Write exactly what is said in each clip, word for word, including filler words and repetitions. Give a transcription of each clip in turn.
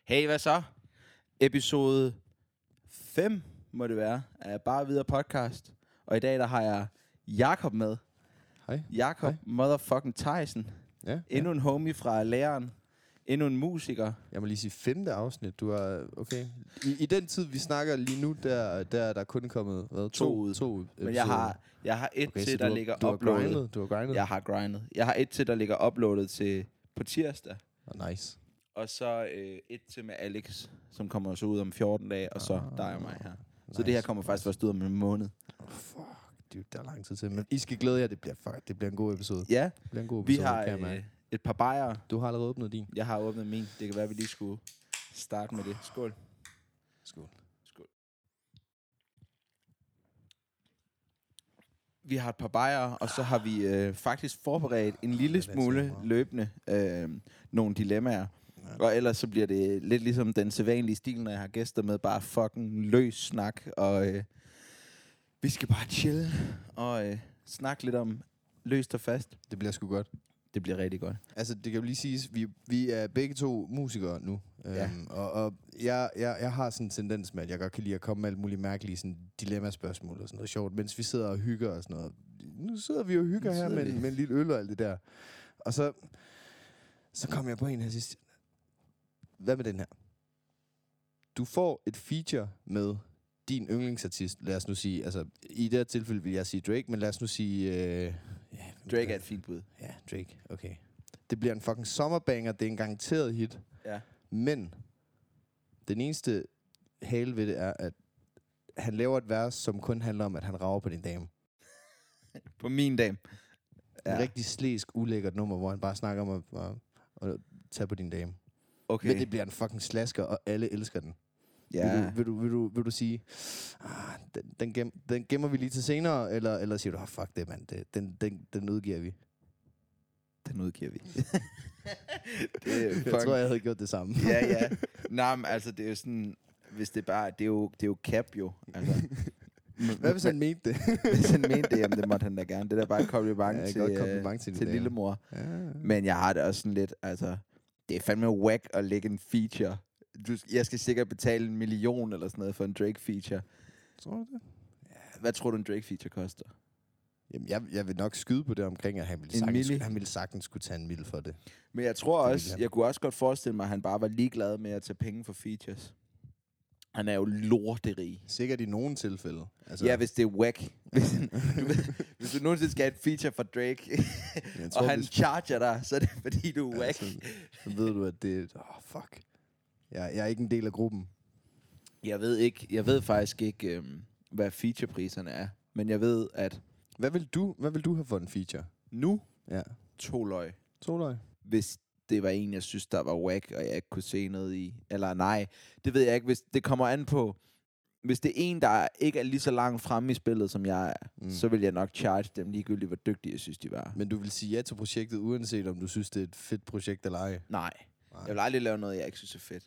Hey, hvad så? Episode fem må det være af Bare Videre podcast. Og i dag der har jeg Jakob med. Hej. Jakob Hej. motherfucking Tyson. Ja, Endnu ja. en homie fra læreren. Endnu en musiker. Jeg må lige sige femte afsnit. Du er okay. I, I den tid vi snakker lige nu, der der er der kun kommet hvad, to, To ud. to episoder. Men jeg har, jeg har et okay, til, så der du har- ligger du har uploadet. grindet, Du har grindet. Jeg har grindet. Jeg har et til, der ligger uploadet til på tirsdag. Oh, nice. Og så øh, et til med Alex, som kommer så ud om fjorten dage. Og så Ah, der er mig her. Nice. Så det her kommer faktisk først ud om en måned. Oh, fuck, dude, der er lang tid til. Men I skal glæde jer, det bliver fuck, det bliver en god episode. Ja, Det bliver en god vi episode, har kan jeg øh, mærke. et par bajere. Du har allerede åbnet din. Jeg har åbnet min. Det kan være, vi lige skulle starte med det. Skål. Skål. Skål. Vi har et par bajere, og så har vi øh, faktisk forberedt en lille det er smule så meget. løbende øh, nogle dilemmaer. Ja. Og ellers så bliver det lidt ligesom den sædvanlige stil, når jeg har gæster med. Bare fucking løs snak. Og øh, vi skal bare chille og øh, snakke lidt om løst og fast. Det bliver sgu godt. Det bliver rigtig godt. Altså, det kan jo lige siges, vi, vi er begge to musikere nu. Ja. Øhm, og og jeg, jeg, jeg har sådan en tendens med, at jeg godt kan lide at komme med alt muligt mærkelige sådan, dilemmaspørgsmål og sådan noget sjovt, mens vi sidder og hygger og sådan noget. Nu sidder vi og hygger Nu her sidder med, vi. med en lille øl og alt det der. Og så, så kom jeg på en her sidst. Hvad med den her? Du får et feature med din yndlingsartist, lad os nu sige, altså i det her tilfælde vil jeg sige Drake, men lad os nu sige... Øh, ja, Drake er et fint bud. Ja, Drake, okay. Det bliver en fucking sommerbanger, det er en garanteret hit. Ja. Men den eneste hale ved det er, at han laver et vers, som kun handler om, at han rager på din dame. På min dame. Ja. En rigtig slæsk, ulækkert nummer, hvor han bare snakker om at, at, at tage på din dame. Okay. Men det bliver en fucking slasker, og alle elsker den. Ja. Vil, du, vil, du, vil, du, vil du sige, ah, den, den, gem, den gemmer vi lige til senere, eller, eller siger du, oh, fuck det, mand, det, den, den, den udgiver vi? Den udgiver vi. det er Jeg fucking... tror, jeg havde gjort det samme. ja, ja. Nej, men altså, det er jo sådan... Hvis det bare... Det er jo, det er jo cap, jo. Altså, Hvad hvis han mente det? hvis han mente det, jamen det måtte han da gerne. Det er da bare et kompliment Ja, til, godt øh, kompliment til til, din til dame. lillemor. Ja. Men jeg har det også sådan lidt... Altså, det er fandme whack at lægge en feature. Du, jeg skal sikkert betale en million eller sådan noget for en Drake-feature. Tror du det? Hvad tror du, en Drake-feature koster? Jamen, jeg, jeg vil nok skyde på det omkring, at han ville, En sagtens, milli? han ville sagtens kunne tage en mil for det. Men jeg tror Det også... vil han. Jeg kunne også godt forestille mig, at han bare var ligeglad med at tage penge for features. Han er jo lorterig. Sikkert i nogle tilfælde. Altså, Ja, hvis det er whack. Hvis, du ved, hvis du nogensinde skal have et feature fra Drake, jeg og han hvis- charger dig, så er det fordi, du er ja, whack. så, så ved du, at det... Åh, oh, fuck. Jeg, jeg er ikke en del af gruppen. Jeg ved ikke, jeg ved faktisk ikke, øhm, hvad featurepriserne er. Men jeg ved, at Hvad vil du, hvad vil du have for en feature? nu, Ja. to løg, To løg. hvis det var en, jeg synes, der var whack, og jeg ikke kunne se noget i. Eller nej, det ved jeg ikke. Hvis det kommer an på, hvis det er en, der ikke er lige så langt fremme i spillet, som jeg er, Mm. mm. så vil jeg nok charge dem ligegyldigt, hvor dygtige jeg synes, de var. Men du vil sige ja til projektet, uanset om du synes, det er et fedt projekt eller ej? Nej. Nej. Jeg vil aldrig lave noget, jeg ikke synes er fedt.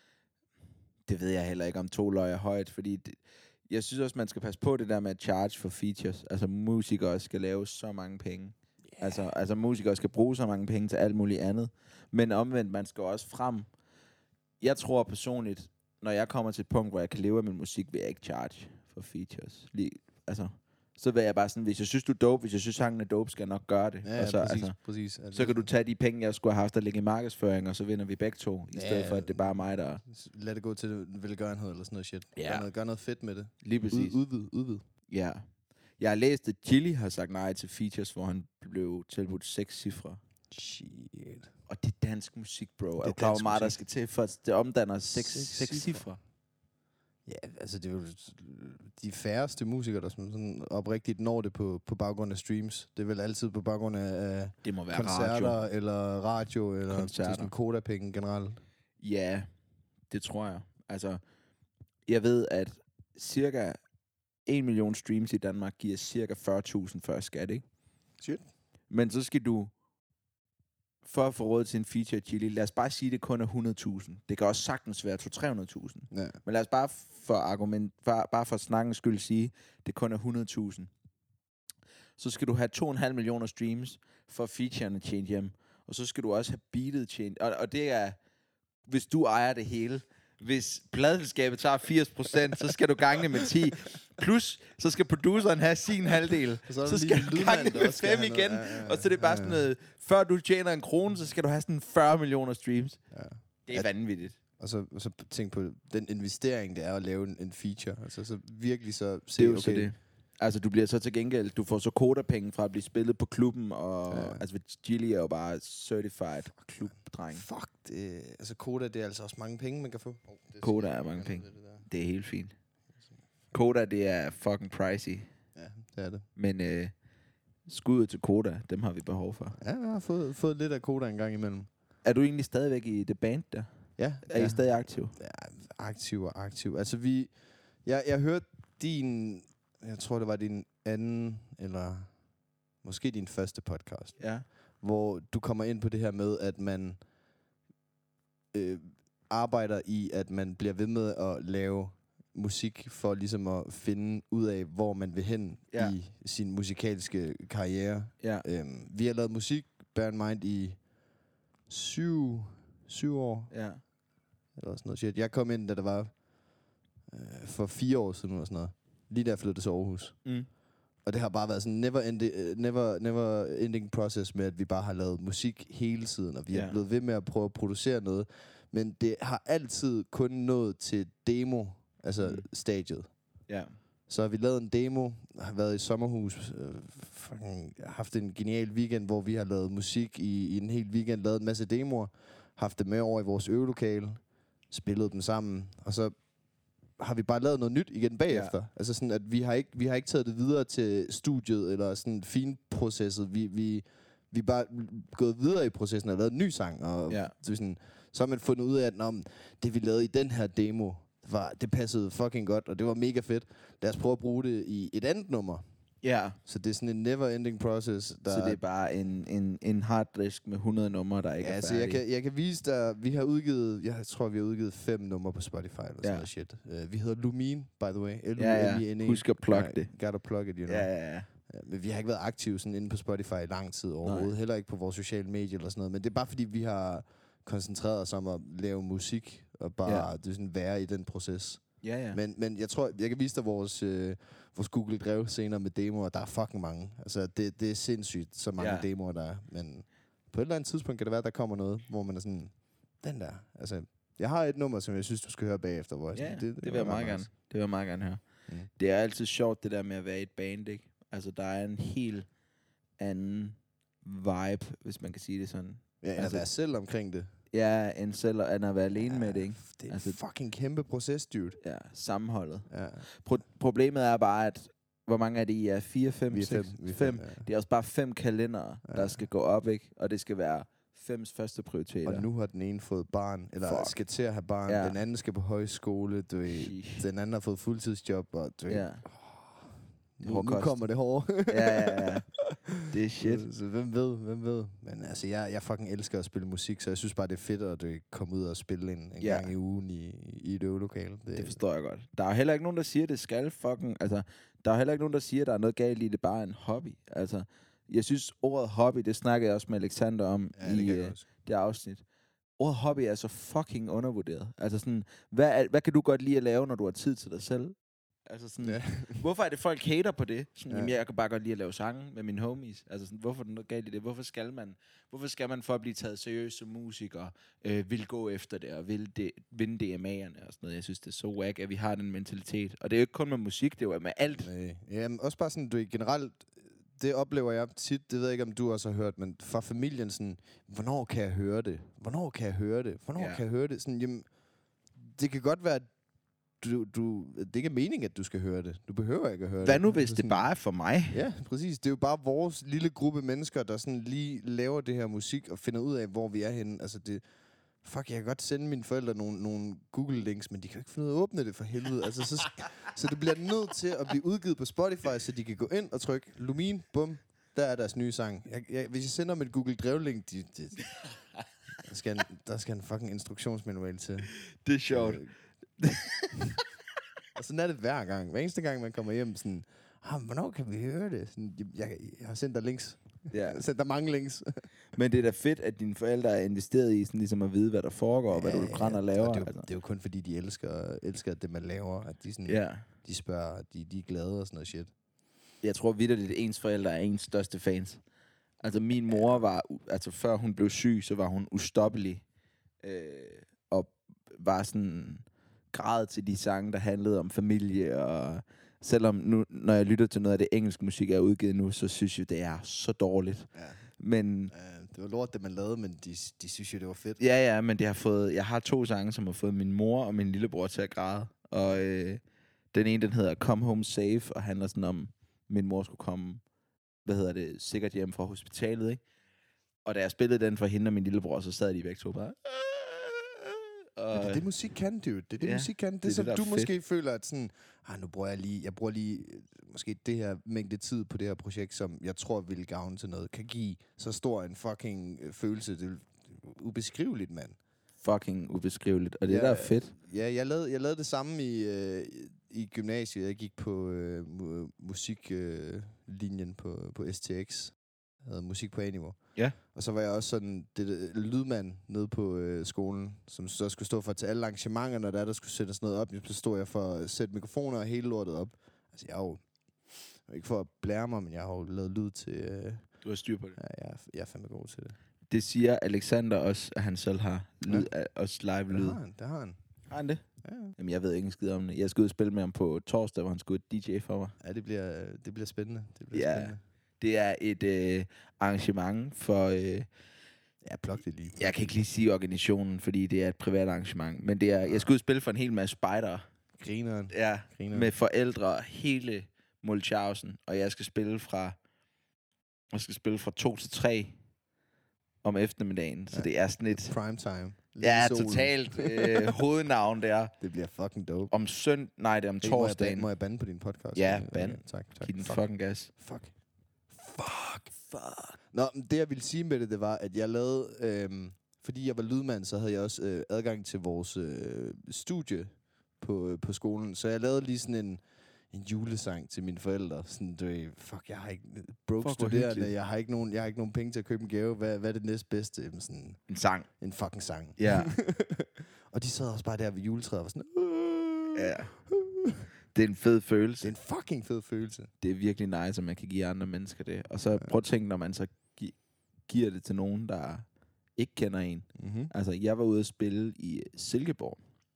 Det ved jeg heller ikke, om to løg er højt, fordi det, jeg synes også, man skal passe på det der med at charge for features. Altså, musikere skal lave så mange penge. Yeah. Altså, altså, musikere skal bruge så mange penge til alt muligt andet. Men omvendt, man skal også frem. Jeg tror personligt, når jeg kommer til et punkt, hvor jeg kan leve af min musik, vil jeg ikke charge for features. Lige, altså, så vil jeg bare sådan, hvis jeg synes, du er dope, hvis jeg synes, sangen er dope, skal jeg nok gøre det. Ja, ja og så, præcis. altså, præcis. Altså, så kan du tage de penge, jeg skulle have haft at lægge i markedsføring, og så vinder vi begge to, i Ja, stedet for, at det bare er mig, der... Lad det gå til velgørenhed eller sådan noget shit. Ja. Gør, noget, gør noget fedt med det. Lige præcis. Ud, udvid, udvid. Ja. Jeg har læst, at Chili har sagt nej til features, hvor han blev tilbudt seks cifre. Shit. Og det er dansk musik, bro. Er er du klar, hvor dansk meget der musik. skal til, for at det omdanner seks, Seks seks cifre. cifre? Ja, altså det er jo de færreste musikere, der sådan oprigtigt når det på, på baggrund af streams. Det er vel altid på baggrund af, af Det må være koncerter, radio. eller radio, eller Koncerter. sådan kodapenge generelt. Ja, det tror jeg. Altså, jeg ved, at cirka en million streams i Danmark giver cirka fyrre tusind før skat, ikke? Shit. Men så skal du, for at få råd til en feature Chili, lad os bare sige, at det kun er hundrede tusind. Det kan også sagtens være to til tre hundrede tusind. Ja. Men lad os bare for argument, for, bare for snakkens skyld sige, at det kun er hundrede tusind. Så skal du have to komma fem millioner streams for featuren at tjene hjem. Og så skal du også have beatet tjent. Og, og det er hvis du ejer det hele. Hvis pladeselskabet tager firs procent, så skal du gange det med ti. Plus, så skal produceren have sin halvdel. Så, så skal du gange det med fem igen. Ja, ja, ja. Og så er det bare sådan noget, før du tjener en krone, så skal du have sådan fyrre millioner streams. Ja. Det er at, vanvittigt. Og så, og så tænk på den investering, det er at lave en, en feature. Altså så virkelig så se, det er jo okay. Så det. Altså, du bliver så til gengæld, du får så kodapenge fra at blive spillet på klubben, og ja. Altså, Gilly er jo bare certified klubdreng. Fuck, det, altså Koda, det er altså også mange penge, man kan få. Oh, Koda er mange penge. Det, det er helt fint. Koda, det er fucking pricey. Ja, det er det. Men øh, skuddet til Koda, dem har vi behov for. Ja, jeg har fået, fået lidt af Koda en gang imellem. Er du egentlig stadigvæk i det band der? Ja. Er ja. I stadig aktiv? Ja, aktiv og aktiv. Altså vi, jeg, jeg hørte din, jeg tror det var din anden, eller måske din første podcast. Ja. Hvor du kommer ind på det her med, at man øh, arbejder i, at man bliver ved med at lave musik for ligesom at finde ud af, hvor man vil hen ja. i sin musikalske karriere. Ja. Øhm, vi har lavet musik, bear in mind, i syv, syv år. Ja. Eller sådan noget shit. Jeg kom ind, da det var øh, for fire år siden eller sådan noget. Lige da jeg flyttede til Aarhus. Mm. Og det har bare været sådan en never, endi- never, never ending process med, at vi bare har lavet musik hele tiden, og vi ja. er blevet ved med at prøve at producere noget. Men det har altid kun nået til demo, altså mm. stadiet. Ja. Så har vi lavet en demo, har været i sommerhus, øh, fucking, haft en genial weekend, hvor vi har lavet musik i, i en hel weekend, lavet en masse demoer, haft det med over i vores øvelokale, spillet dem sammen, og så har vi bare lavet noget nyt igen bagefter. Ja. Altså sådan, at vi har ikke vi har ikke taget det videre til studiet eller sådan finprocesset. Vi vi vi er bare gået videre i processen og lavet en ny sang, og ja. så sådan, så har man fundet ud af, at nå, det vi lavede i den her demo var det passede fucking godt, og det var mega fedt. Lad os prøve at bruge det i et andet nummer. Ja. Så det er sådan en never-ending process. Der så det er bare en, en, en harddisk med hundrede numre, der ikke ja, er altså færdige. Jeg kan, jeg kan vise dig, vi har udgivet, jeg tror, vi har udgivet fem numre på Spotify, eller sådan ja. noget shit. Uh, vi hedder Lumine, by the way. L U M I N E. Ja, ja. Husk at plugge det. Gotta plug it, you know. Ja, ja, ja. Ja, men vi har ikke været aktive sådan inde på Spotify i lang tid overhovedet. Nej. Heller ikke på vores sociale medier eller sådan noget. Men det er bare fordi, vi har koncentreret os om at lave musik, og bare ja. det er sådan, være i den proces. Ja, ja. Men, men jeg tror, jeg kan vise dig vores, øh, vores Google Drive senere med demoer. Der er fucking mange. Altså, det, det er sindssygt, så mange ja. demoer, der er. Men på et eller andet tidspunkt kan det være, at der kommer noget, hvor man er sådan, den der. Altså, jeg har et nummer, som jeg synes, du skal høre bagefter. Hvor jeg ja, sådan, det, det, det vil jeg meget gerne. Det vil jeg meget gerne høre. Mm. Det er altid sjovt, det der med at være i et band, ikke? Altså, der er en helt anden vibe, hvis man kan sige det sådan. Ja, end altså, at være selv omkring det. Ja, end selv end at være alene ja, med det, ikke? Det er altså, en fucking kæmpe proces, dude. Ja, sammenholdet. Ja. Pro- problemet er bare, at hvor mange er det, I er? fire, fem, vi er seks? fem. Vi er fem. fem ja. Det er også bare fem kalendere, ja. der skal gå op, ikke? Og det skal være fems første prioriteter. Og nu har den ene fået barn, eller Fuck. skal til at have barn. Ja. Den anden skal på højskole, du ved. Den anden har fået fuldtidsjob, og du ved. Ja. Nu, nu kommer det hårde. ja, ja, ja. Det er shit. Så, så hvem ved, hvem ved. Men altså, jeg, jeg fucking elsker at spille musik, så jeg synes bare, det er fedt at du komme ud og spille en, en ja. gang i ugen i, i et øvelokale. Det, det forstår jeg godt. Der er heller ikke nogen, der siger, det skal fucking... Altså, der er heller ikke nogen, der siger, der er noget galt i det, bare en hobby. Altså, jeg synes, ordet hobby, det snakkede jeg også med Alexander om ja, i det, uh, det afsnit. Ordet hobby er så fucking undervurderet. Altså sådan, hvad, er, hvad kan du godt lide at lave, når du har tid til dig selv? Altså sådan, ja. hvorfor er det, folk hater på det? Sådan, ja. jamen, jeg kan bare godt lide at lave sange med mine homies. Altså sådan, hvorfor er det noget galt i det? Hvorfor skal man, hvorfor skal man for at blive taget seriøst som musiker, øh, vil gå efter det, og vil det, vinde D M A'erne og sådan noget? Jeg synes, det er så wack, at vi har den mentalitet. Og det er jo ikke kun med musik, det er jo med alt. Nej. Jamen, også bare sådan, du er generelt, det oplever jeg tit, det ved jeg ikke, om du også har hørt, men fra familien sådan, hvornår kan jeg høre det? Hvornår kan jeg høre det? Hvornår ja. kan jeg høre det? Sådan, jamen, det kan godt være, Du, du, det er ikke meningen, at du skal høre det. Du behøver ikke at høre Hvad det. nu, hvis altså det bare er for mig? Ja, præcis. Det er jo bare vores lille gruppe mennesker, der sådan lige laver det her musik og finder ud af, hvor vi er henne. Altså det... Fuck, jeg kan godt sende mine forældre nogle, nogle Google-links, men de kan jo ikke finde ud af at åbne det for helvede. Altså, så, så det bliver nødt til at blive udgivet på Spotify, så de kan gå ind og trykke Lumine, bum, der er deres nye sang. Jeg, jeg, hvis jeg sender dem et Google-drev-link, de, de, der, skal en, der skal en fucking instruktionsmanual til. Det er sjovt. Og sådan er det hver gang. Hver eneste gang, man kommer hjem, sådan, ah, hvornår kan vi høre det? Sådan, jeg, jeg har sendt dig links. Ja. Jeg har sendt dig mange links. Men det er da fedt, at dine forældre er investeret i sådan ligesom at vide, hvad der foregår, og hvad du grænder og laver. Og det, er jo, altså. det er jo kun fordi, de elsker, elsker det, man laver. At de, sådan, Ja. de spørger, de, de er glade og sådan noget shit. Jeg tror vitterligt, at ens forældre er ens største fans. Altså min mor var, altså før hun blev syg, så var hun ustoppelig. Øh, og var sådan græd til de sange, der handlede om familie. Og selvom nu, når jeg lytter til noget af det engelske musik, jeg er udgivet nu, så synes jeg, det er så dårligt. Ja. Men Uh, det var lort, det man lavede, men de, de synes jo, det var fedt. ja, ja, men det har fået, jeg har to sange, som har fået min mor og min lillebror til at græde. Og øh, den ene, den hedder Come Home Safe, og handler sådan om, min mor skulle komme, hvad hedder det, sikkert hjem fra hospitalet, ikke? Og da jeg spillede den for hende og min lillebror, så sad de væk to bare. Og det er det, musik kan, dude. Det er det, ja, musik kan. Det, det det som det, du fedt. måske føler, at sådan, ah, nu bruger jeg lige, jeg bruger lige øh, måske det her mængde tid på det her projekt, som jeg tror ville gavne til noget, kan give så stor en fucking øh, følelse. Det er ubeskriveligt, mand. Fucking ubeskriveligt. Og det Ja, der er fedt. Ja, jeg lavede, jeg lavede det samme i, øh, i gymnasiet. Jeg gik på øh, mu- musiklinjen øh, på, på S T X. Jeg havde musik på A-niveau. Ja. Og så var jeg også sådan det, det, lydmand nede på øh, skolen, som så skulle stå for til alle arrangementer, når der, der skulle sættes noget op. Så stod jeg for at sætte mikrofoner og hele lortet op. Altså, jeg har jo, ikke for at blære mig, men jeg har jo lavet lyd til... Øh, Du har styr på det. ja, jeg, er- jeg er fandme god til det. Det siger Alexander også, at han selv har lyd, ja. Også live lyd. Det har han, det har han. Har han det? Ja, ja. Jamen, jeg ved ikke en skid om det. Jeg skal ud og spille med ham på torsdag, hvor han skal ud D J for mig. Ja, det bliver, det bliver spændende. Det bliver Ja. spændende. Det er et øh, arrangement for... Øh, Ja, pluk det lige. jeg kan ikke lige sige organisationen, fordi det er et privat arrangement. Men det er, jeg skal ud og spille for en hel masse spejdere. Grineren. Ja, Grineren. med forældre hele Mulchausen. Og jeg skal spille fra... Jeg skal spille fra to til tre om eftermiddagen. Så Ja. det er sådan et... Prime time. Ja, totalt øh, hovednavn der. Det bliver fucking dope. Om søndag... Nej, det er om Hey, må, jeg torsdagen. bande, må jeg bande på din podcast? Ja, Okay, band. tak, tak. Giv den Fuck. fucking gas. Fuck. Fuck. Fuck. Nå, men det jeg ville sige med det, det var, at jeg lavede... Øhm, fordi jeg var lydmand, så havde jeg også øh, adgang til vores øh, studie på, øh, på skolen. Så jeg lavede lige sådan en, en julesang til mine forældre. Sådan, du ved, fuck, jeg har ikke... Broke Fuck, hvor studerende, hyggeligt. jeg har, ikke nogen, jeg har ikke nogen penge til at købe en gave. Hvad, hvad er det næstbedste? Jamen, sådan En sang. en fucking sang. Ja. Og de sad også bare der ved juletræet og var sådan... "Øh." Ja. Det er en fed følelse. Det er en fucking fed følelse. Det er virkelig nice, at man kan give andre mennesker det. Og så prøv at tænke, når man så gi- giver det til nogen, der ikke kender en. Mm-hmm. Altså, jeg var ude at spille i Silkeborg.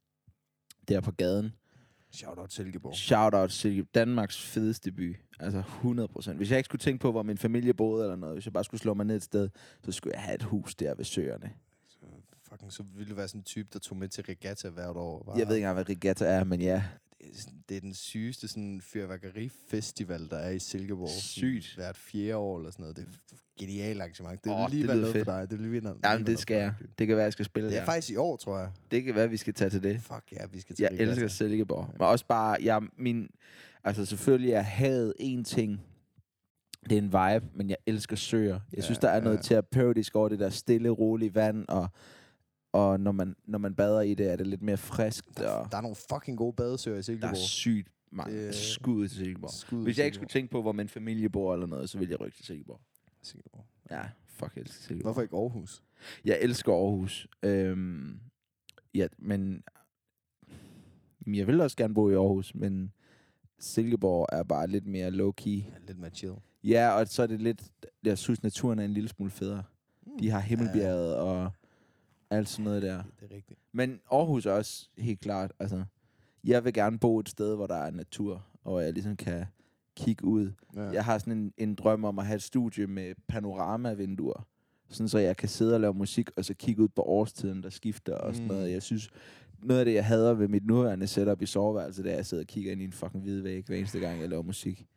Der på gaden. Shout out Silkeborg. Shout out Silkeborg. Danmarks fedeste by. Altså hundrede procent. Hvis jeg ikke skulle tænke på, hvor min familie boede eller noget, hvis jeg bare skulle slå mig ned et sted, så skulle jeg have et hus der ved søerne. Så, fucking, så ville du være sådan en type, der tog med til regatta hvert år. Bare, Jeg ved ikke engang, hvad regatta er, men ja. Det er, sådan, det er den sygeste sådan, fyrværkerifestival, der er i Silkeborg. Sygt. Sådan, hvert fjerde år eller sådan noget. Det er et genialt arrangement. Det Åh, vil lige det være lyder noget fedt. for dig. Det vil lige være, Jamen, det skal jeg. Det kan være, jeg skal spille Det er der. faktisk i år, tror jeg. Det kan være, vi skal tage til det. Fuck ja, vi skal til Jeg regatta. elsker Silkeborg. Men også bare, jeg, min, altså selvfølgelig, jeg havde en ting. Det er en vibe, men jeg elsker søer. Jeg Ja, synes, der er noget ja. terapeutisk over det der stille, rolige vand, og, og når, man, når man bader i det, er det lidt mere friskt, Der, og der er nogle fucking gode badesøer i der Silkeborg. er sygt mange Det- skud til Silkeborg. Skud Hvis i jeg ikke Silkeborg. skulle tænke på, hvor min familie bor eller noget, så ville jeg rykke til Silkeborg. Silkeborg. Ja, fuck, jeg elsker Silkeborg. Hvorfor ikke Aarhus? Jeg elsker Aarhus. Øhm, ja, men jamen, jeg vil også gerne bo i Aarhus, men Silkeborg er bare lidt mere low-key. Ja, lidt mere chill. Ja, og så er det lidt, jeg synes, naturen er en lille smule federe. De har Himmelbjerget og alt sådan noget der. Det, det er rigtigt. Men Aarhus er også helt klart, altså, jeg vil gerne bo et sted, hvor der er natur, og jeg ligesom kan kigge ud. Ja. Jeg har sådan en, en drøm om at have et studie med panoramavinduer, sådan så jeg kan sidde og lave musik, og så kigge ud på årstiden, der skifter og sådan Mm. noget. Jeg synes, noget af det, jeg hader ved mit nuværende setup i soveværelset, det er, at jeg sidder og kigger ind i en fucking hvide væg, hver eneste gang, jeg laver musik.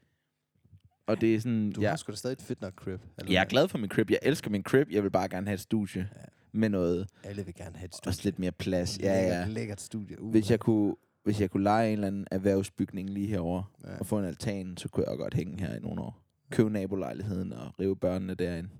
Og det er sådan, Du jeg, har sgu da stadig et fedt nok crib. Eller jeg er hvad? glad for min crib. Jeg elsker min crib. Jeg vil bare gerne have et studie Ja. med noget, Alle vil gerne have et studie. også lidt mere plads. Et Ja, lækkert, ja. lækkert studie. Uh, Hvis jeg kunne, hvis jeg kunne lege en eller anden erhvervsbygning lige herovre Ja. og få en altan, så kunne jeg godt hænge her i nogle år. Købe nabolejligheden og rive børnene derinde.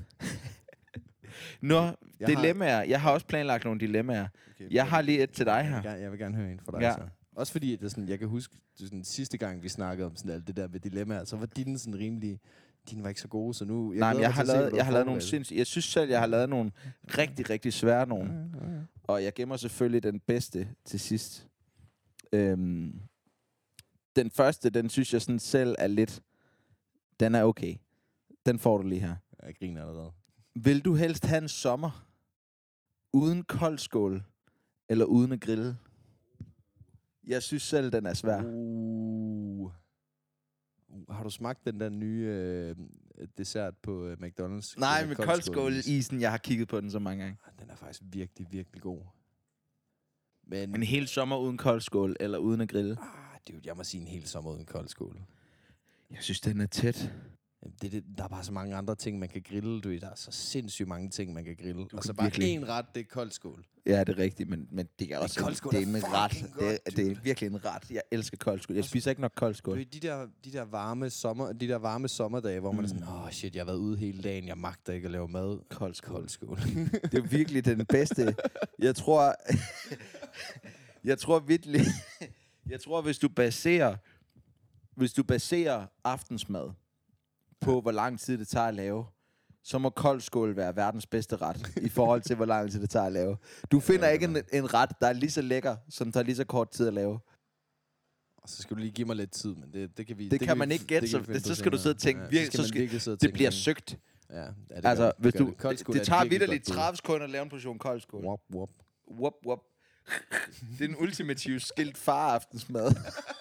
Nå, Jeg har- dilemmaer. Jeg har også planlagt nogle dilemmaer. Okay, Jeg har lige et til dig Jeg her. vil gerne, jeg vil gerne høre en fra dig. Ja. Så. Også fordi, det er sådan, jeg kan huske, det er sådan, sidste gang, vi snakkede om sådan alt det der med dilemmaer, så var din sådan rimelig, Dine var ikke så gode, så nu... Jeg Nej, men glæder jeg mig har til at se, lavet, hvad du jeg har lavet nogle forberedt. sindssyge... Jeg synes selv, jeg har lavet nogle rigtig, rigtig svære nogle. Ja, ja, ja. Og jeg gemmer selvfølgelig den bedste til sidst. Øhm, den første, den synes jeg sådan selv er lidt... Den er okay. Den får du lige her. Jeg griner allerede. Vil du helst have en sommer uden koldskål eller uden at grille? Jeg synes selv, den er svær. Uh. Uh, har du smagt den der nye øh, dessert på øh, McDonald's? Nej, Den med der koldskål-isen, jeg har kigget på den så mange gange. Ah, den er faktisk virkelig, virkelig god. Men En hel sommer uden koldskål eller uden at grille? ah, dude, jeg må sige en hel sommer uden koldskål. Jeg synes, den er tæt. Det, det, der er bare så mange andre ting, man kan grille. Du ved, der er så sindssygt mange ting, man kan grille. Du og så kan bare virkelig- en ret, det er koldskål. Ja, det er rigtigt, men, men det er også koldskål det er er en fucking ret. godt, det, er, det er dude. virkelig en ret. Jeg elsker koldskål. Jeg spiser ikke nok Du koldskål. ved, de der, de der varme sommer, de der varme sommerdage, hvor man er sådan, åh oh, shit, jeg har været ude hele dagen, jeg magter ikke at lave mad. Koldskål. Koldskål. Det er virkelig den bedste. Jeg tror... jeg tror virkelig... jeg tror, hvis du baserer... Hvis du baserer aftensmad på, hvor lang tid det tager at lave, så må koldskål være verdens bedste ret, i forhold til, hvor lang tid det tager at lave. Du finder Ja, ikke en, en ret, der er lige så lækker, som tager lige så kort tid at lave. Og så skal du lige give mig lidt tid, men det, det kan vi... Det kan kan man vi, ikke gætte, kan så- vi finde det- på så skal du senere. sidde og tænke Ja, virkelig- så skal så man skal- virkelig sidde og Det tænke bliver længe. søgt. Ja, ja, det Altså, gør det. hvis Det gør du... det. Det, Koldskål det er tager virkelig vitterligt godt bud. tredive sekunder at lave en portion koldskål. Wop, wop. Wop, wop. Det er den ultimative skilt far-aftensmad.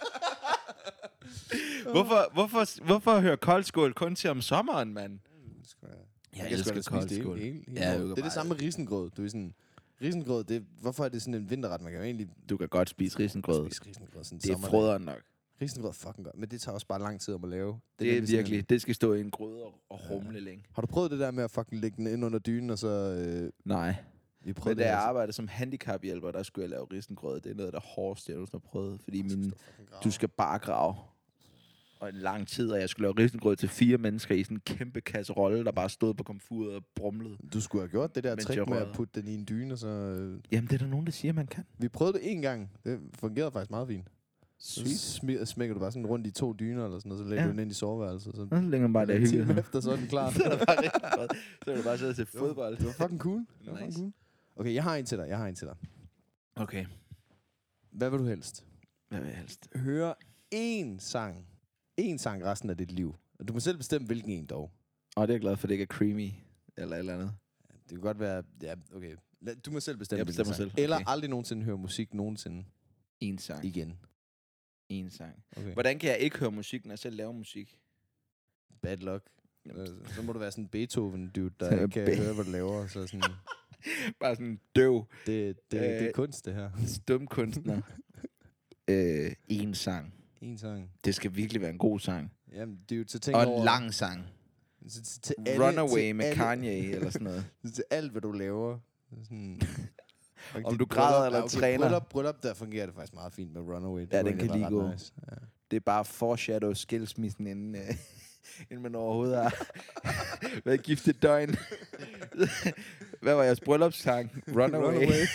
hvorfor, hvorfor, hvorfor hører koldskål kun til om sommeren, mand? Jeg kan sgu elsker da spise det koldskål. hele- hele- hele Ja, året. du kan det er bare- det samme med risengrød. Du er sådan... Risengrød, det, hvorfor er det sådan en vinterret? Man kan jo egentlig Du kan godt spise risengrød. spise risengrød sådan en Det er sommerdag. frøderen nok. Risengrød er fucking godt, men det tager også bare lang tid om at lave. Det er nemlig sådan virkelig... en- Det skal stå i en gryde og, og rumle længe. Har du prøvet det der med at fucking lægge den ind under dynen, og så... Øh, Nej. vi prøvede Men da jeg her, så- arbejdede som handicaphjælper, der skulle jeg lave risengrød. Det er noget af det hårdeste, jeg nogensinde har prøvet. Fordi Så skal min, du fucking grave. du skal bare grave. Og en lang tid, og jeg skulle lave risengrød til fire mennesker i sådan en kæmpe kasserolle, der bare stod på komfuret og brumlede. Du skulle have gjort det der Mens trick jeg med at rører. putte den i en dyne, og så... Øh, Jamen, det er der nogen, der siger, man kan. vi prøvede det en gang. Det fungerede faktisk meget fint. Så Sygt. smi- smækker du bare sådan rundt i to dyner, eller sådan noget, så lægger Ja. du den ind i soveværelset. Så Så lægger man bare der en hyggeligt. time efter, så er den klar. Så er der bare risengrød. Så er der bare siddet til Det var- fodbold. Det var fucking cool. Det var fucking Nice. cool. Okay, jeg har en til dig. Jeg har en til dig. Okay. Hvad vil du helst? Hvad vil jeg helst? Høre én sang. Én sang resten af dit liv. Og du må selv bestemme, hvilken en dog. Og det er jeg glad for, det ikke er creamy eller et eller andet. Det kan godt være... Ja, okay. Lad- Du må selv bestemme, Jeg hvilken bestemmer sang. selv. Eller Okay. aldrig nogensinde høre musik nogensinde En sang. igen. En sang. Okay. Hvordan kan jeg ikke høre musik, når jeg selv laver musik? Bad luck. Jamen. Øh, Så må du være sådan en Beethoven-dude, der Så ikke kan Be- høre, hvad du laver. Så sådan, Bare sådan døv, det, det, det er Øh, kunst, det her. stum kunstner. øh, en sang. En sang. Det skal virkelig være en god sang. Jamen, dude, så tænk Og over... en lang sang. Så, til, til alle, Runaway til med alle, Kanye eller sådan noget. Til alt, hvad du laver. Sådan, Og Om dit du græder bryllup- eller ja, okay, træner. Bryllup, bryllup, der fungerer det faktisk meget fint med Runaway. Det Ja, kunne den egentlig kan være lige ret gå. Nice. Ja. Det er bare foreshadow skilsmissen, inden, øh, inden man overhovedet har været gift et døgn. Hvad var jeres bryllupssang? Runaway. Runaway.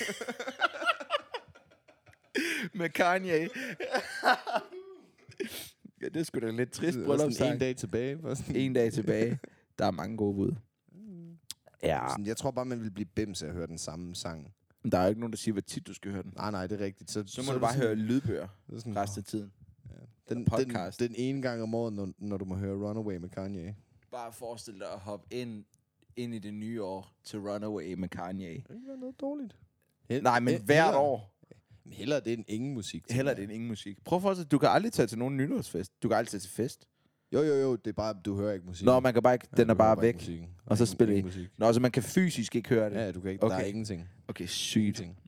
Med Kanye. Ja, det er sgu da en lidt trist Det var sådan bryllupssang. en dag tilbage. Bare sådan. En dag tilbage. Der er mange gode bud. Ja. Sådan, jeg tror bare, man vil blive bims af at høre den samme sang. Men der er jo ikke nogen, der siger, hvor tit du skal høre den. Nej, nej, det er rigtigt. Så, Så må er du det bare sådan, høre lydbøger det er sådan, resten af tiden. den, den, podcast. den ene gang om året, når, når du må høre Runaway med Kanye. Bare forestil dig at hoppe ind, ind i det nye år til Runaway med Kanye. Det kan ikke være noget dårligt. Hel- Nej, men he- hvert hellere- år. Men hellere det end ingen musik. tænker Heller jeg. det end ingen musik. Prøv at forestille dig, du kan aldrig tage til nogen nytårsfest. Du kan aldrig tage til fest. Jo, jo, jo, det er bare, du hører ikke musik. Nå, man kan bare ikke, Ja, den er du hører bare væk. musikken. Og så Ingen- spiller ingen I. musik. Nå, så man kan fysisk ikke høre det. Ja, du kan ikke, der er Okay. ingenting. Okay, sygt. Ingenting.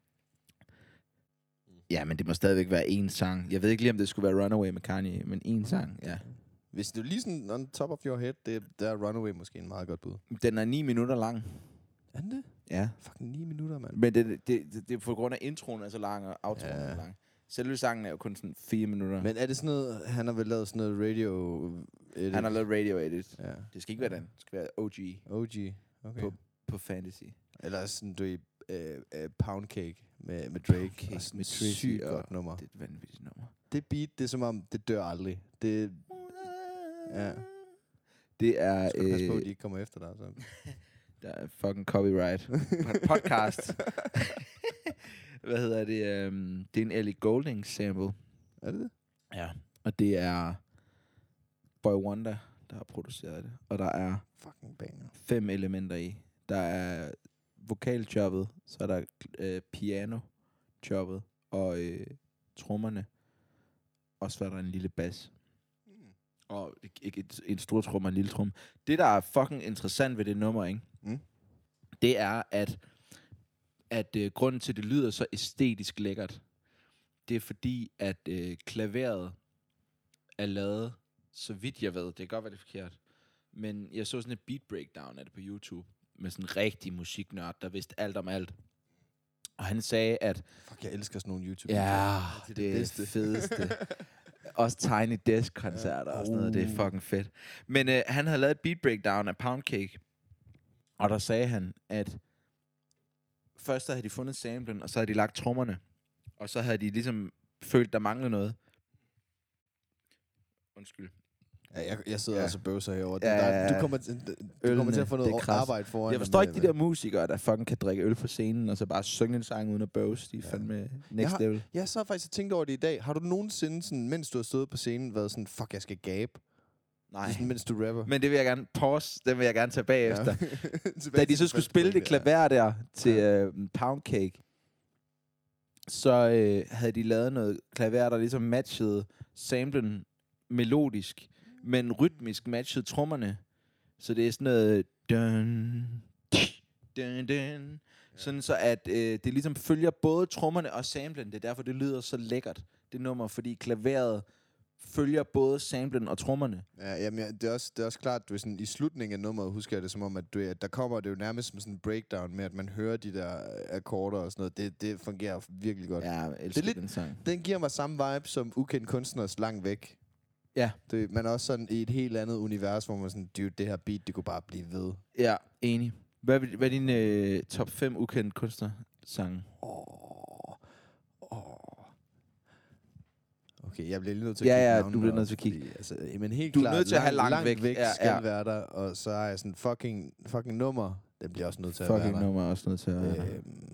Ja, men det må stadigvæk være én sang. Jeg ved ikke lige, om det skulle være Runaway med Kanye, men én sang, ja. Hvis du lige sådan on top of your head, det, der er Runaway måske en meget godt bud. Den er ni minutter lang. Er den det? Ja. Fucking ni minutter, mand. Men det, det, det, det er på grund af introen er så lang, og outroen Ja. er så lang. Selve sangen er jo kun sådan fire minutter. Men er det sådan noget, han har vel lavet sådan noget radio... Edit? Han har lavet radio edit. Ja. Det skal ikke være den. Det skal være O G O G. Okay. På- på Fantasy. Eller sådan, du ved, øh, øh, Pound Cake med, med Drake. Cake og sådan med et Tracy sygt og- godt nummer. Det er et vanvittigt nummer. Det beat, det er som om, det dør aldrig. Det, ja. Det er... Skal du passe på, at Øh, de ikke kommer efter dig, så? der er fucking copyright. Podcast. Hvad hedder det? Um, det er en Ellie Goulding sample. Er det det? Ja. Og det er Boy Wonder, der har produceret det. Og der er Fucking banger. fem elementer i. Der er vokaljobbet, så er der øh, piano-jobbet og øh, trommerne. Og så er der en lille bas. Mm. Og ikke et, en stor tromme og en lille tromme. Det, der er fucking interessant ved det nummer, ikke? Mm. Det er, at, at øh, grunden til, at det lyder så æstetisk lækkert, det er fordi, at øh, klaveret er lavet, så vidt jeg ved, det kan godt være det er forkert, men jeg så sådan et beat breakdown af det på YouTube, med sådan en rigtig musiknørd, der vidste alt om alt. Og han sagde, at... Fuck, jeg elsker sådan nogle YouTube. Ja, det er det, det er det bedste. fedeste. Også Tiny Desk-koncerter og sådan noget, det er Uh. fucking fedt. Men øh, han havde lavet et beat breakdown af Pound Cake, og der sagde han, at først havde de fundet samplen, og så havde de lagt trommerne, og så havde de ligesom følt, der manglede noget. Undskyld. Ja, jeg, jeg sidder Ja. ja. også og bøvser herovre. Ja, Ja, ja, ja. du, kommer til, du Ølene, kommer til at få det er noget kras. arbejde foran Jeg dig forstår med ikke de det. der musikere, der fucking kan drikke øl på scenen, og så bare synge en sang uden at bøvse. De er Ja. fandme next Jeg har- level. Jeg så faktisk tænkt over det i dag. Har du nogensinde, sådan, mens du har stået på scenen, været sådan, fuck, jeg skal gabe? Nej. Sådan, mens du rapper? Men det vil jeg gerne pause, den vil jeg gerne tage bagefter. Ja. Da de så skulle spille det klaver der til Ja. øh, Pound Cake, så øh, havde de lavet noget klaver, der ligesom matchede samplen melodisk, men rytmisk matchede trommerne. Så det er sådan noget... Dun, dun, dun, sådan så, at øh, det ligesom følger både trommerne og samplen. Det er derfor, det lyder så lækkert, det nummer, fordi klaveret følger både samplen og trommerne. Ja, jamen, ja, det, er også, det er også klart, du ved, sådan, i slutningen af nummeret husker jeg det som om, at, du, at der kommer det jo nærmest som sådan en breakdown med, at man hører de der akkorder og sådan noget. Det, det fungerer virkelig godt. Ja, jeg elsker lidt- den sang. Den giver mig samme vibe som ukendt kunstners Langt Væk. Ja. Det, man er også sådan i et helt andet univers, hvor man sådan, dude, det her beat, det kunne bare blive ved. Ja, enig. Hvad er, hvad er din øh, top fem ukendt kunstner-sange? Åh. Åh. Okay, jeg bliver lige nødt til Ja, at kigge ja, navnene du bliver nødt op, til at kigge. fordi, Altså, men helt Du er klart, nødt til at have Langt langt Væk. væk Ja, skal ja. være der, og så er jeg sådan fucking, fucking nummer, den bliver også nødt til at Fucking være der. nummer er også nødt til at være der. Øhm,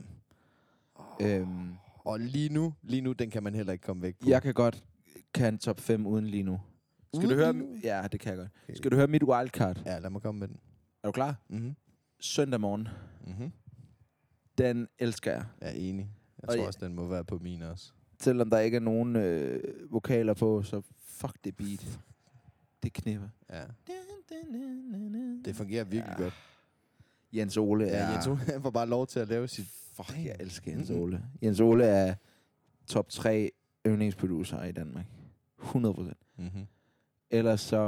Øhm, og lige nu, lige nu, den kan man heller ikke komme væk på. jeg kan godt kan en top fem uden lige nu. Skal Uden du høre... lige nu? Ja, det kan jeg godt. Okay. Skal du høre mit wildcard? Ja, lad mig komme med den. Er du klar? Mhm. Søndag morgen. Mhm. Den elsker jeg. Jeg er enig. Jeg Og tror jeg- også, den må være på min også. Selvom der ikke er nogen øh, vokaler på, så fuck det beat. Det knipper. Ja. Det fungerer virkelig Ja. godt. Jens Ole er... Ja, Jens Ole, han får bare lov til at lave sit... Fuck, jeg elsker Jens Mhm. Ole. Jens Ole er top tre yndlingsproducer i Danmark. hundrede procent. Mhm. Ellers så...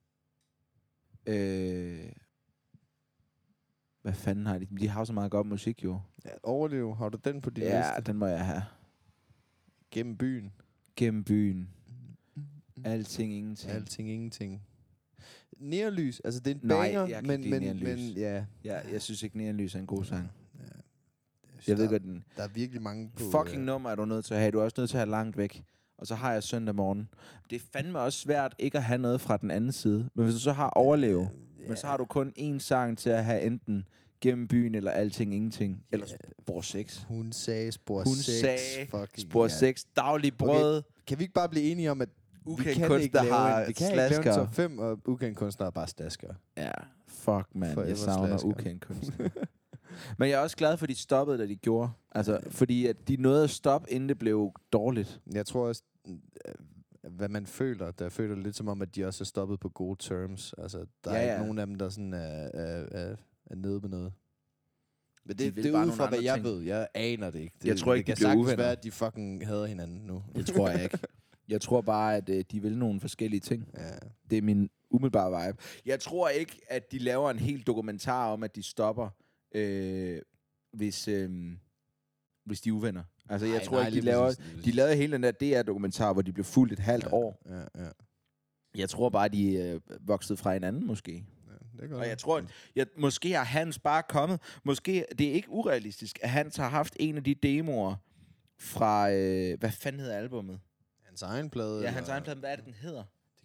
Øh, hvad fanden har de? De har jo så meget godt musik, jo. Ja, overlev. Har du den på din Ja, liste? den må jeg have. Gennem byen. Gennem byen. Alting, ingenting. Alting, ingenting. Neonlys, altså det er en Nej, banger, jeg kan men, ikke men, lide men Neonlys. ja. Ja, jeg synes ikke, Neonlys er en god sang. ja. Jeg ved der, godt, den der er virkelig mange på... fucking øh, nummer er du nødt til at have. Du er også nødt til at have Langt Væk. Og så har jeg Søndag morgen. Det er fandme også svært ikke at have noget fra den anden side. Men hvis du så har Overleve, ja. men så har du kun én sang til at have enten Gennem byen eller Alting ingenting. Eller Spor seks. Hun sagde spor Hun seks. sagde fucking, Spor ja. seks. Daglig brød. Kan vi ikke bare blive enige om, at vi Ukendt kan kunstner ikke lave har en, vi kan ikke lave en slasker. top fem, og ukendt kunstner er bare slasker. Ja, fuck man. Forever Jeg savner slasker. ukendt kunst. Men jeg er også glad for, at de stoppede, da de gjorde. Altså, fordi at de nåede at stoppe, inden det blev dårligt. Jeg tror også, øh, hvad man føler, der føler lidt som om, at de også er stoppet på gode terms. Altså, der Ja, er ja. ikke nogen af dem, der sådan er, er, er, er nede med noget. Men De det, vil det er bare ud nogle fra, hvad andre jeg ting. ved. Jeg aner det ikke. Det, Jeg tror ikke, det de kan bliver sagtens uvenner. være, at de fucking hader hinanden nu. Det tror jeg ikke. Jeg tror bare, at øh, de vil nogle forskellige ting. Ja. Det er min umiddelbare vibe. Jeg tror ikke, at de laver en helt dokumentar om, at de stopper, øh, hvis, øh, hvis de er uvenner. Altså, jeg Nej, tror nej, ikke, de lige laver... præcis, lige De præcis. lavede hele den der D R-dokumentar, hvor de blev fuldt et halvt ja, år. Ja, ja. Jeg tror bare, de øh, voksede fra hinanden, måske. ja det kan godt Og være. jeg tror, at jeg, måske har Hans bare kommet... Måske, det er ikke urealistisk, at Hans har haft en af de demoer fra... Øh, hvad fanden hedder albummet? Hans egen plade? Ja, hans eller- egen plade. Hvad er det, den hedder? Det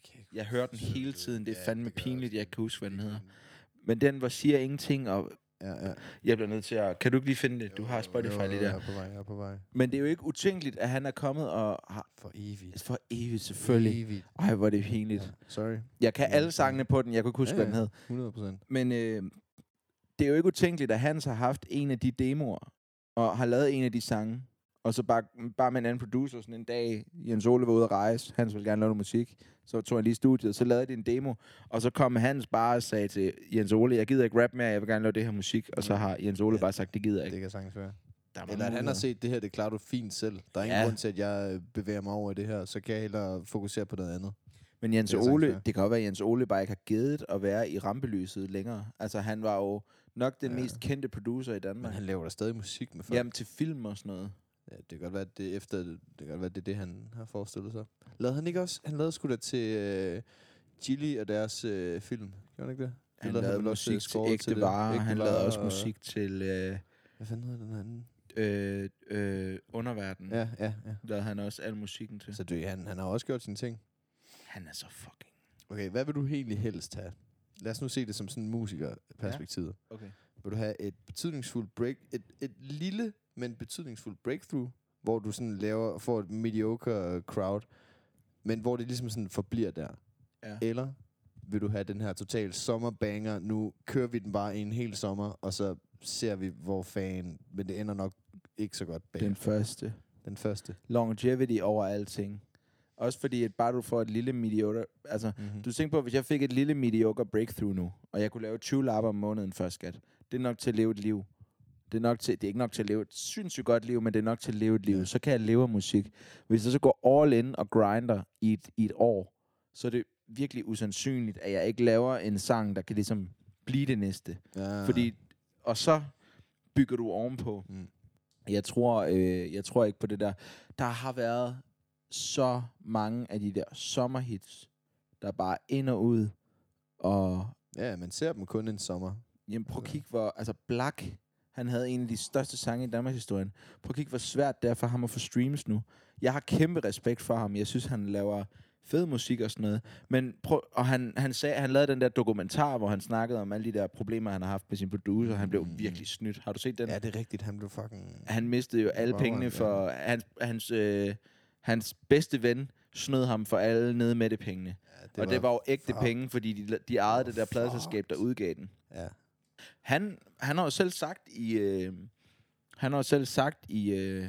Jeg hører den hele tiden. Det er Ja, fandme det gør jeg pinligt, også. jeg kan huske, hvad den hedder. Mm. Men den, hvor siger ingenting, og Ja, ja. jeg bliver nødt til at... Kan du ikke lige finde det? Du har Spotify jo, jo, lige Jeg der. er på vej, jeg er på vej. Men det er jo ikke utænkeligt, at han er kommet og har... For evigt. For evigt, selvfølgelig. Evigt. Ej, hvor er det pinligt. Ja. Sorry. Jeg kan Ja, alle sangene på den. Jeg kunne ikke huske, Ja, hvad den ja. hed. hundrede procent. Men øh, det er jo ikke utænkeligt, at Hans har haft en af de demoer, og har lavet en af de sange, og så bare, bare med en anden producer, sådan en dag, Jens Ole var ude at rejse, Hans ville gerne lave noget musik, så tog han lige i studiet, så lavede de en demo, og så kom Hans bare og sagde til Jens Ole, jeg gider ikke rap mere, jeg vil gerne lave det her musik, og så har Jens Ole Ja, bare sagt, det gider jeg Det ikke. kan jeg sagtens være. Der var Eller at han har muligheder. set det her, det klarer du fint selv. Der er ingen Ja. grund til, at jeg øh, bevæger mig over i det her. Så kan jeg hellere fokusere på noget andet. Men Jens Det kan sagtens Ole, være. det kan godt være, at Jens Ole bare ikke har givet at være i rampelyset længere. Altså, han var jo nok den Ja. mest kendte producer i Men Danmark. han laver da stadig musik med folk. Jamen, til film og sådan noget. Ja, det kan godt være, at det, efter, det kan godt være, at det er det, han har forestillet sig. Lavede han ikke også? Han lavede sgu da til øh, Chili og deres øh, film. Gjorde han ikke det? Det Han lavede lavede vel også, øh, musik til scoret Ægte til det. Varer, Ægte han lavede Varer også og- musik til øh, Hvad fanden hedder den anden? øh, øh, Underverden. Ja, ja, ja. Lavede han også al musikken til. Så du, han, han har også gjort sine ting. Han er så fucking... Okay, hvad vil du egentlig helst have? Lad os nu se det som sådan en musikerperspektiv. Ja. Okay. Vil du have et betydningsfuldt break, et, et lille, men betydningsfuldt breakthrough, hvor du sådan laver, får et mediocre crowd, men hvor det ligesom sådan forbliver der? Ja. Eller vil du have den her total sommerbanger, nu kører vi den bare i en hel sommer, og så ser vi, hvor fan, men det ender nok ikke så godt bag. Den første. den første. Longevity over alting. Også fordi, at bare du får et lille mediocre... Altså, Mm-hmm. du tænker på, hvis jeg fik et lille mediocre breakthrough nu, og jeg kunne lave tyve lapper om måneden først, skat. Det er nok til at leve et liv. Det er, nok til, det er ikke nok til at leve et sindssygt godt liv, men det er nok til at leve et liv. Ja. Så kan jeg leve af musik. Hvis jeg så går all in og grinder i et, i et år, så er det virkelig usandsynligt, at jeg ikke laver en sang, der kan ligesom blive det næste. Ja. Fordi, og så bygger du ovenpå. Mm. Jeg tror, øh, jeg tror ikke på det der. Der har været så mange af de der sommerhits, der bare ind og ud. Og Ja, man ser dem kun en sommer. jamen, prøv at Ja. kigge, hvor... Altså, Black, han havde en af de største sange i Danmarks historie. Prøv at kigge, hvor svært det er for ham at få streams nu. Jeg har kæmpe respekt for ham. Jeg synes, han laver fed musik og sådan noget. Men prøv, og han, han, sagde, han lavede den der dokumentar, hvor han snakkede om alle de der problemer, han har haft med sin producer. Han blev Mm. virkelig snydt. Har du set den? Ja, det er rigtigt. Han blev fucking... Han mistede jo alle Wow, pengene ja. for... Hans, hans, øh, hans bedste ven snød ham for alle nede med det pengene. Ja, Det og det var jo ægte fuck. penge, fordi de, de ejede det der Fuck. pladeselskab, der udgav den. Ja. Han, han har jo selv sagt i... Øh, han har jo selv sagt i... Øh,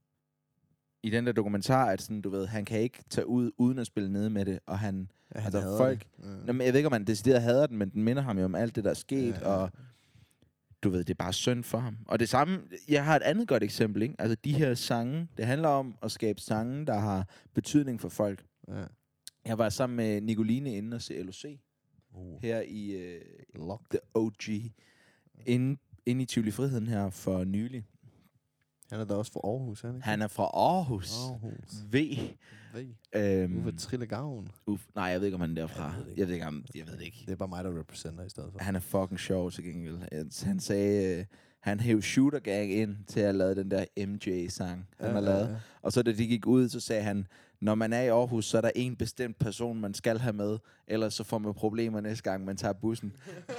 i den der dokumentar, at sådan, du ved, han kan ikke tage ud uden at spille nede med det, og han... Ja, han Altså, hader folk- det. Ja. Jamen, jeg ved ikke, om han decideret hader den, men den minder ham jo om alt det, der er sket, Ja, ja. og du ved, det er bare synd for ham. Og det samme, jeg har et andet godt eksempel, ikke? Altså, de her sange, det handler om at skabe sange, der har betydning for folk. Ja. Jeg var sammen med Nicoline inde og se L O C Uh, her i øh, lock. The O G, inde, inde i Tivoli Friheden her for nylig. Han er da også fra Aarhus, er han ikke? Han er fra Aarhus. Aarhus. V. Ved. Øhm, Uffe Trillegaven. Uf, nej, jeg ved ikke, om han er derfra. Jeg ved det ikke. Jeg ved ikke, om, jeg ved det ikke. Det er bare mig, der repræsenter i stedet for. Han er fucking sjov til gengæld. Han sagde, øh, han hævde Shooter Gang ind til at lave den der M J-sang, han har lavet. Og så da de gik ud, så sagde han, når man er i Aarhus, så er der en bestemt person, man skal have med, ellers så får man problemer næste gang, man tager bussen.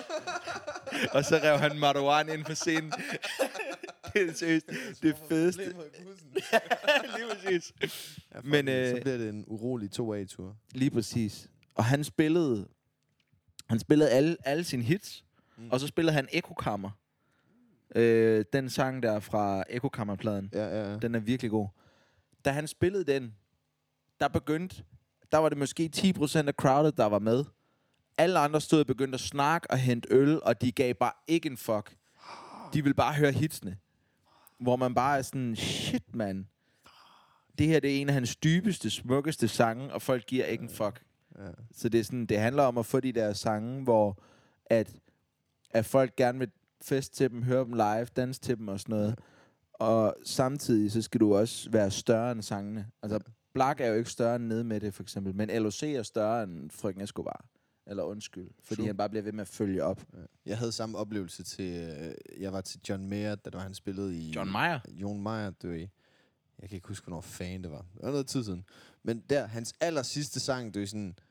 Og så rev han Marwan ind på scenen. Det er seriøst det fedeste. Lige præcis. Ja, Men, Men, øh, så bliver det en urolig to A-tur. Lige præcis. Og han spillede, han spillede alle, alle sine hits, Mm. mm. og så spillede han Ekokammer. Øh, den sang der fra Ekokammerpladen, Ja, ja, ja. den er virkelig god. Da han spillede den, der begyndte, der var det måske ti procent af crowdet, der var med. Alle andre stod og begyndte at snakke og hente øl, og de gav bare ikke en fuck. De ville bare høre hitsene. Hvor man bare er sådan, shit mand. Det her, det er en af hans dybeste, smukkeste sange, og folk giver ikke en fuck. ja. Så det er sådan, det handler om at få de der sange, hvor at, at folk gerne vil fest til dem, høre dem live, danse til dem og sådan noget. Og samtidig så skal du også være større end sangene. Altså, Black er jo ikke større end nede med det, for eksempel. Men L O C er større end Frøken Escobar. Eller undskyld. Fordi True. han bare bliver ved med at følge op. Jeg havde samme oplevelse til... Øh, jeg var til John Mayer, da han spillede i... John Mayer? John Mayer, du ved. Jeg kan ikke huske, hvornår fan det var. Det var noget tid siden. Men der, hans aller sidste sang, du er sådan...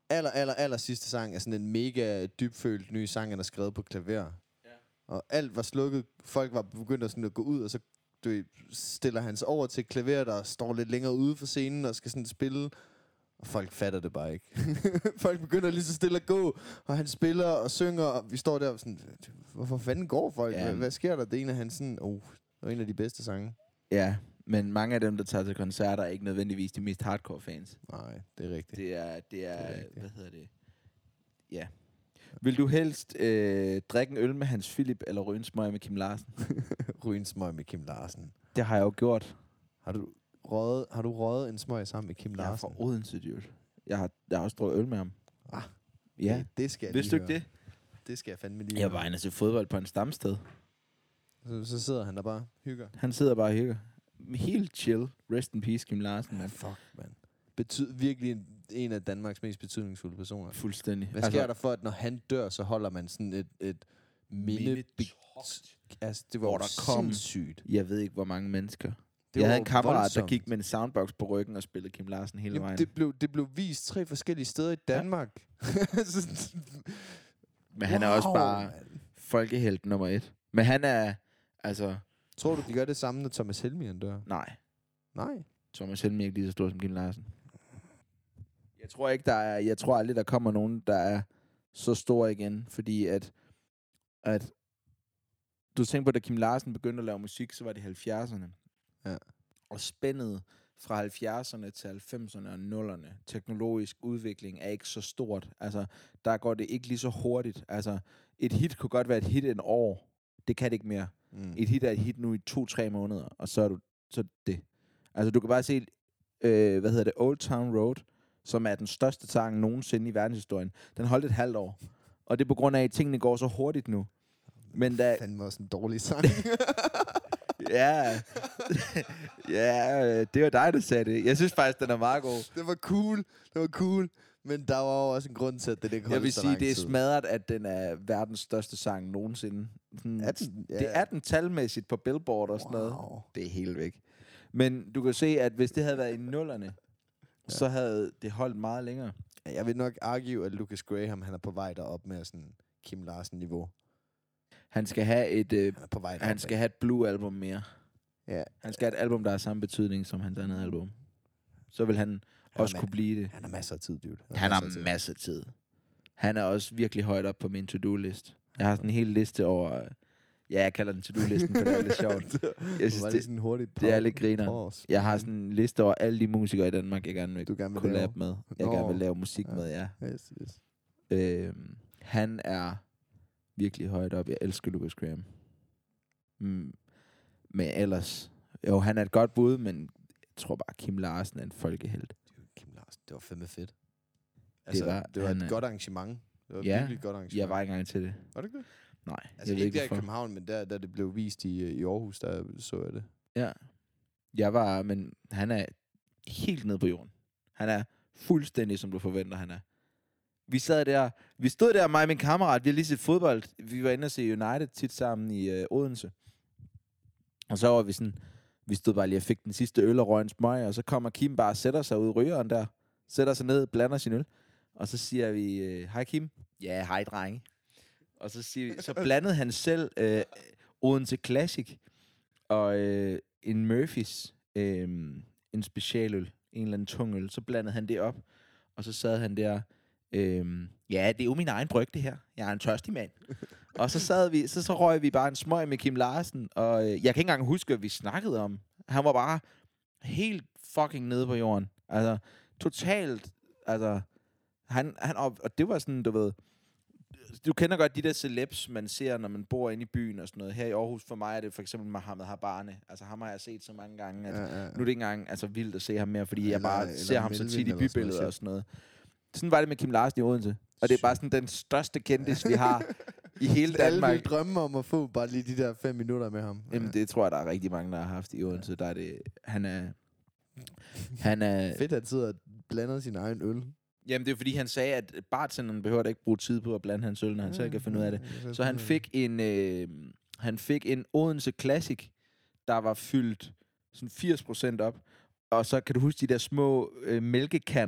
aller, aller, aller sidste sang er sådan en mega dybfølt ny sang, han har skrevet på klaver. Ja. Og alt var slukket. Folk var begyndt at, sådan at gå ud, og så du ved, stiller han sig over til klaver, der står lidt længere ude for scenen og skal sådan spille. Og folk fatter det bare ikke. Folk begynder lige så stille at gå, og han spiller og synger, og vi står der og sådan, hvorfor fanden går folk? Ja. Hvad, hvad sker der? Det er en af hans sådan, oh, det var en af de bedste sange. Ja, men mange af dem, der tager til koncerter, er ikke nødvendigvis de mest hardcore fans. Nej, det er rigtigt. Det er, det er, det er hvad hedder det? Ja. Vil du helst øh, drikke en øl med Hans Philip, eller ryge en smøg med Kim Larsen? Ryge en smøg med Kim Larsen. Det har jeg jo gjort. Har du røget, har du røget en smøg sammen med Kim Larsen? Jeg er fra Odense, dude. Jeg har, jeg har også drukket øl med ham. Ah, ja. Det, det skal jeg Vidste du ikke høre. det? Det skal jeg fandme lige Jeg var inde til fodbold på en stamsted. Så, så sidder han der bare hygger. Han sidder bare og hygger. Helt chill. Rest in peace, Kim Larsen, man. Fuck, man. Betyd, virkelig en, en af Danmarks mest betydningsfulde personer. Fuldstændig. Hvad sker altså, der for, at når han dør, så holder man sådan et, et minde... Altså, det var hvor der kom, sindssygt. Jeg ved ikke, hvor mange mennesker. Det jeg havde en kammerat, voldsomt. der gik med en soundbox på ryggen og spillede Kim Larsen hele Jamen, vejen. det blev, det blev vist tre forskellige steder i Danmark. Ja. Men han wow, er også bare folkehelt nummer et. Men han er, altså... Tror du, de gør det samme, når Thomas Helmig dør? Nej. Nej? Thomas Helmig er ikke lige så stor som Kim Larsen. Jeg tror ikke, der er... Jeg tror aldrig, der kommer nogen, der er så stor igen. Fordi at... at du tænker på, da Kim Larsen begyndte at lave musik, så var det halvfjerdserne. Ja. Og spændet fra halvfjerdserne til halvfemserne og nullerne, teknologisk udvikling, er ikke så stort. Altså, der går det ikke lige så hurtigt. Altså, et hit kunne godt være et hit en år. Det kan det ikke mere. Mm. Et hit er et hit nu i to-tre måneder, og så er du så det. Altså, du kan bare se, øh, hvad hedder det, Old Town Road, som er den største sang nogensinde i verdenshistorien. Den holdt et halvt år. Og det er på grund af, at tingene går så hurtigt nu. Men da... Fanden var også en dårlig sang. Ja. Ja, det var dig, der sagde det. Jeg synes faktisk, den er meget god. Det var cool. Det var cool. Men der var jo også en grund til, at det ikke holdt så lang tid. Jeg vil sige, det er smadret, at den er verdens største sang nogensinde. Sådan, er den? Ja. Det er den talmæssigt på Billboard og sådan wow. noget. Det er helt væk. Men du kan se, at hvis det havde været i nullerne, ja. så havde det holdt meget længere. Jeg vil nok argue, at Lucas Graham, han er på vej derop med sådan Kim Larsen-niveau. Han skal have et øh, han, på vej han skal have et Blue-album mere. Ja. Han skal have et album, der har samme betydning som hans andet album. Så vil han, han også kunne blive det. Han har masser af tid, dude. Han, han har masser af tid. Han er også virkelig højt op på min to-do-list. Jeg har sådan en hel liste over... Ja, jeg kalder den to-do-listen, for det er lidt sjovt. Jeg synes, det, sådan hurtigt det er lidt griner. Jeg har sådan en liste over alle de musikere i Danmark, jeg gerne vil, du gerne vil collab med. Jeg Nå. gerne vil lave musik ja. med, ja. Yes, yes. Øhm, han er virkelig højt op. Jeg elsker Lucas Graham. Mm. Men ellers... Jo, han er et godt bud, men jeg tror bare, Kim Larsen er en folkehelt. Kim Larsen, det var fandme fedt. Altså, det var, det var han, et godt arrangement. Det var ja, virkelig et godt arrangement. Jeg var ikke engang til det. Var det ikke det? Nej. Altså jeg ikke ikke der i København, men der, der det blev vist i, i Aarhus, der så jeg det. Ja. Jeg var, men han er helt nede på jorden. Han er fuldstændig, som du forventer, han er. Vi sad der, vi stod der, mig og min kammerat, vi har lige set fodbold. Vi var inde og se United tit sammen i øh, Odense. Og så var vi sådan, vi stod bare lige og fik den sidste øl og røg en smøg, og så kommer Kim bare og sætter sig ud i rygeren der. Sætter sig ned, blander sin øl. Og så siger vi, øh, hej Kim. Ja, hej drenge. Og så, siger vi, så blandede han selv øh, Odense Classic og øh, en Murphys, øh, en specialøl, en eller anden tung øl. Så blandede han det op, og så sad han der, øh, ja, det er jo min egen bryg det her. Jeg er en tørstig mand. Og så sad vi, så, så røg vi bare en smøg med Kim Larsen, og øh, jeg kan ikke engang huske, hvad vi snakkede om. Han var bare helt fucking nede på jorden. Altså, totalt, altså, han, han og, og det var sådan, du ved, du kender godt de der celebs, man ser, når man bor inde i byen og sådan noget. Her i Aarhus, for mig er det for eksempel Mohammed Habane. Altså, ham har jeg set så mange gange, at ja, ja, ja. nu er det ikke engang altså, vildt at se ham mere, fordi eller, jeg bare eller ser ham så tit i bybilleder og sådan noget. Sådan var det med Kim Larsen i Odense. Og det er bare sådan den største kendis, vi har i hele Danmark. Alle vil drømme om at få bare lige de der fem minutter med ham. Jamen, det tror jeg, der er rigtig mange, der har haft i Odense. Ja. Der er det, han er... Han er... Fedt, at han sidder og blander sin egen øl. Jamen, det er fordi, han sagde, at bartenderen behøver da ikke bruge tid på at blande hans øl, når han ja, selv kan finde ud af det. Så han fik en, øh, han fik en Odense Classic, der var fyldt sådan firs procent op. Og så kan du huske de der små øh, mælkekander,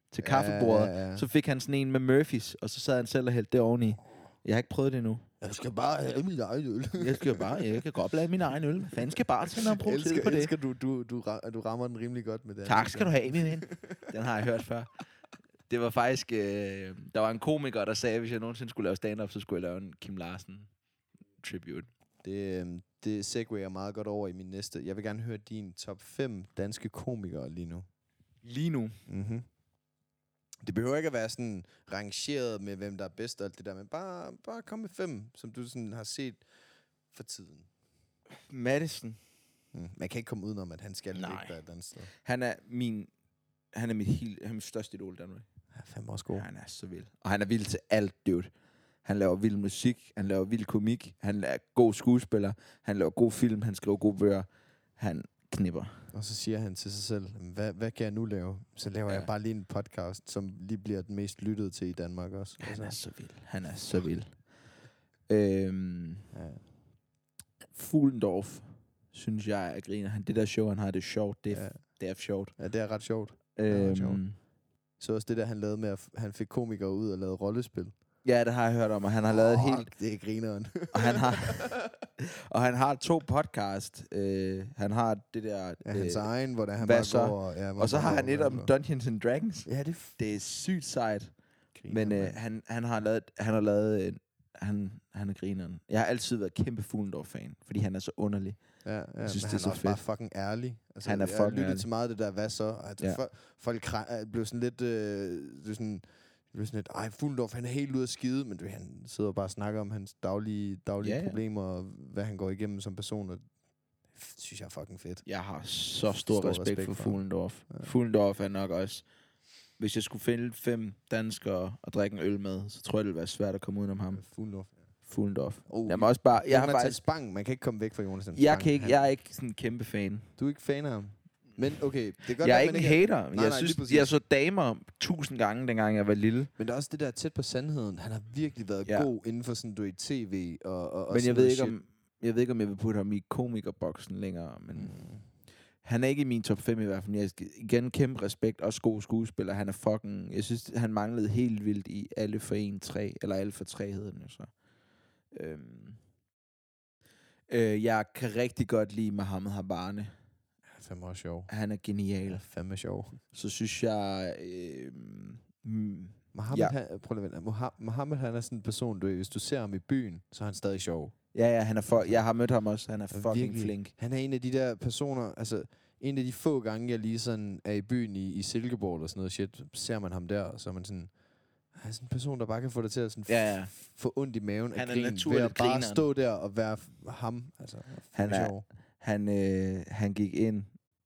til kaffebordet. Ja, ja, ja. Så fik han sådan en med Murphys, og så sad han selv og hældte det oveni. Jeg har ikke prøvet det endnu. Jeg skal bare have min egen øl. Jeg skal bare, jeg kan godt lade min egen øl. Hvad fanden skal bartenderen bruge tid elsker, på det? elsker du, du, du, ra- du rammer den rimelig godt med det. Tak skal du have, min ven. Den har jeg hørt før. Det var faktisk... Øh, der var en komiker, der sagde, at hvis jeg nogensinde skulle lave stand-up, så skulle jeg lave en Kim Larsen tribute. Det, øh, det segwayer meget godt over i min næste. Jeg vil gerne høre din top fem danske komikere lige nu. Lige nu. Mm-hmm. Det behøver ikke at være sådan rangeret med, hvem der er bedst og alt det der, men bare, bare kom med fem, som du sådan har set for tiden. Madison. Mm. Man kan ikke komme udenom, at han skal ligge der et andet sted. Han er min... Han er mit, helt, han er mit største idol i Danmark. Han er fandme også god. Ja, han er så vild. Og han er vild til alt, dude. Han laver vild musik, han laver vild komik, han er god skuespiller, han laver god film, han skriver gode bøger. Han knipper. Og så siger han til sig selv, hvad, hvad kan jeg nu lave? Så laver ja. jeg bare lige en podcast, som lige bliver den mest lyttede til i Danmark også. Han altså. er så vild. Han er så vild. øhm, ja. Fuglendorf, synes jeg, er griner. Han, det der show, han har, det er sjovt. Det er, ja. det er sjovt. Ja, det er ret sjovt. Øhm, er ret sjovt. Så også det der, han lavede med, at han fik komikere ud og lavede rollespil. Ja, det har jeg hørt om, og han har lavet oh, helt... Det er grineren. og, han har, og han har to podcast. Øh, han har det der... Ja, hans øh, egen, hvor der han bare så? går... Og, ja, og så har han et om Dungeons and Dragons. Ja, det, f- det er sygt sejt. Griner, Men øh, han, han har lavet... Han har lavet... Øh, han, han er grineren. Jeg har altid været kæmpe Fuglendorf-fan, fordi han er så underlig. Ja, ja, jeg synes, men det han er så er også fedt. bare fucking ærlig. Altså, han er jeg fucking lyttede ærlig. til meget af det der, hvad så? Altså, ja. for, folk kra- blev sådan lidt... Øh, det sådan, det sådan lidt, ej, Fuglendorf, han er helt ude af skide, men du, han sidder og bare og snakker om hans daglige, daglige ja, ja. problemer, og hvad han går igennem som person, og det synes jeg er fucking fedt. Jeg har så stor, stor respekt, respekt for, for Fuglendorf. Ja. Fuglendorf er nok også... Hvis jeg skulle finde fem danskere og drikke en øl med, så tror jeg, det ville være svært at komme udenom ham. Fuglendorf. Fuglendorf. Oh, jeg må også bare... Jeg har faktisk Spang. Man kan ikke komme væk fra Jonas. Jeg, kan ikke, jeg er ikke sådan en kæmpe fan. Du er ikke fan af ham? Men okay, det er godt, jeg er at ikke man en ikke hater. Nej, jeg nej, synes, jeg så damer tusind gange, dengang jeg var lille. Men der er også det der tæt på sandheden. Han har virkelig været ja. god inden for sådan, du er i tv og, og, og men jeg ved, ikke, shit. om, jeg ved ikke, om jeg vil putte ham i komikerboksen længere, men... Mm. Han er ikke i min top fem i hvert fald. Jeg igen kæmpe respekt, også god skuespiller. Han er fucking... Jeg synes, han manglede helt vildt i alle for en tre, eller alle for tre hedder den jo så. Øhm. Øh, jeg kan rigtig godt lide Mohammed Habane. Fandme også sjov. Han er genial. Ja, fandme sjov. Så synes jeg... Øh, mm, Mohammed, ja. han, prøv at vente. Mohammed, han er sådan en person, du, hvis du ser ham i byen, så er han stadig sjov. Ja, ja, han er for, jeg har mødt ham også. Han er fucking virkelig flink. Han er en af de der personer, altså en af de få gange, jeg lige sådan er i byen i, i Silkeborg eller sådan noget shit, ser man ham der, så er man sådan... Han er sådan en person, der bare kan få dig til at sådan ja, ja. F- få ondt i maven han af grin, ved at bare stå der og være f- ham. Altså, han, er, han, øh, han gik ind,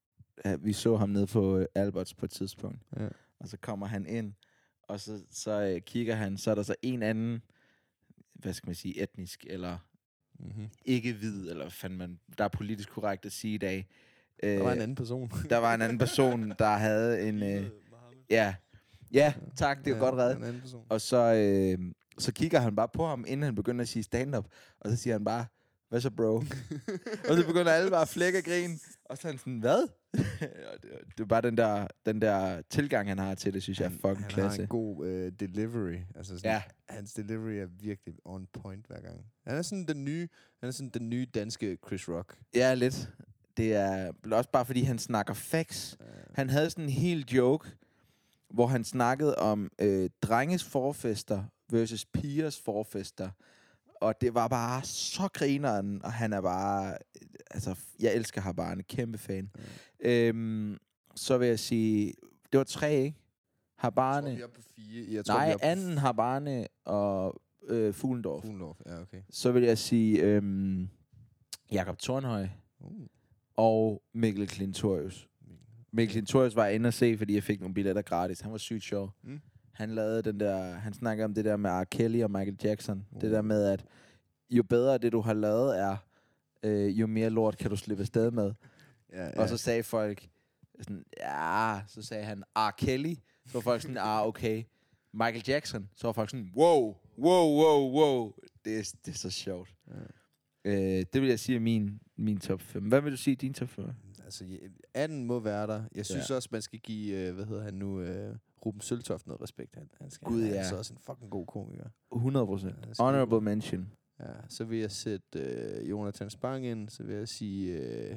vi så ham nede på Alberts på et tidspunkt, ja. Og så kommer han ind, og så, så øh, kigger han, så er der så en anden, hvad skal man sige, etnisk, eller mm-hmm. ikke hvid, eller fandt man, der er politisk korrekt at sige i dag. Øh, der var en anden person. Der var en anden person, der havde en... Øh, ja, Ja, tak, det er ja, godt reddet. Og så, øh, så kigger han bare på ham, inden han begynder at sige stand-up. Og så siger han bare, hvad så bro? Og så begynder alle bare at flække og grine. Og så er han sådan, hvad? det, det er bare den der, den der tilgang, han har til det, synes jeg er fucking han klasse. Han har en god øh, delivery. Altså sådan, ja. Hans delivery er virkelig on point hver gang. Han er sådan den nye, han er sådan den nye danske Chris Rock. Ja, lidt. Det er også bare, fordi han snakker facts. Ja. Han havde sådan en hel joke, hvor han snakkede om øh, drenges forfester versus pigers forfester. Og det var bare så grineren, og han er bare... Altså, jeg elsker Habane, kæmpe fan. Mm. Øhm, så vil jeg sige... Det var tre, ikke? Habane... Jeg tror, vi er på fire. Jeg tror, nej, vi er på anden Habane og øh, Fuglendorf. Fuglendorf, ja, okay. Så vil jeg sige... Øh, Jakob Tornhøj. Uh. Og Mikkel Klintorius. Mikkel Klintorius var inde at se, fordi jeg fik nogle billetter gratis. Han var sygt sjov. Mm. Han lavede den der... Han snakker om det der med R. Kelly og Michael Jackson. Uh. Det der med, at jo bedre det, du har lavet, er, øh, jo mere lort kan du slippe afsted med. Ja, ja. Og så sagde folk sådan, ja, så sagde han R. Kelly. Så var folk sådan, ah, okay. Michael Jackson. Så var folk sådan, wow, wow, wow, wow. Det er, det er så sjovt. Ja. Øh, det vil jeg sige er min, min top fem. Hvad vil du sige din top fem? Altså, atten må være der. Jeg synes ja. også, man skal give, øh, hvad hedder han nu, øh, Ruben Søltoft noget respekt. Han, han skal Gud, han er ja. altså også en fucking god komiker. hundrede procent. Ja, det skal Honorable vi- mention. Ja, så vil jeg sætte øh, Jonathan Spang ind, så vil jeg sige... Øh,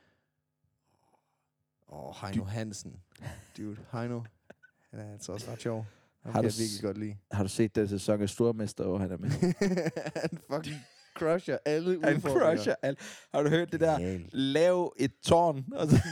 åh, Heino Hansen. Dude, Heino. Han er altså også ret sjov. Han Har kan du jeg s- virkelig godt lide. Har du set den sæson af Stormester, hvor han er med? Han fucking crusher alle Han udfordringer. crusher alt. Har du hørt det der? Genial. Lav et tårn, og så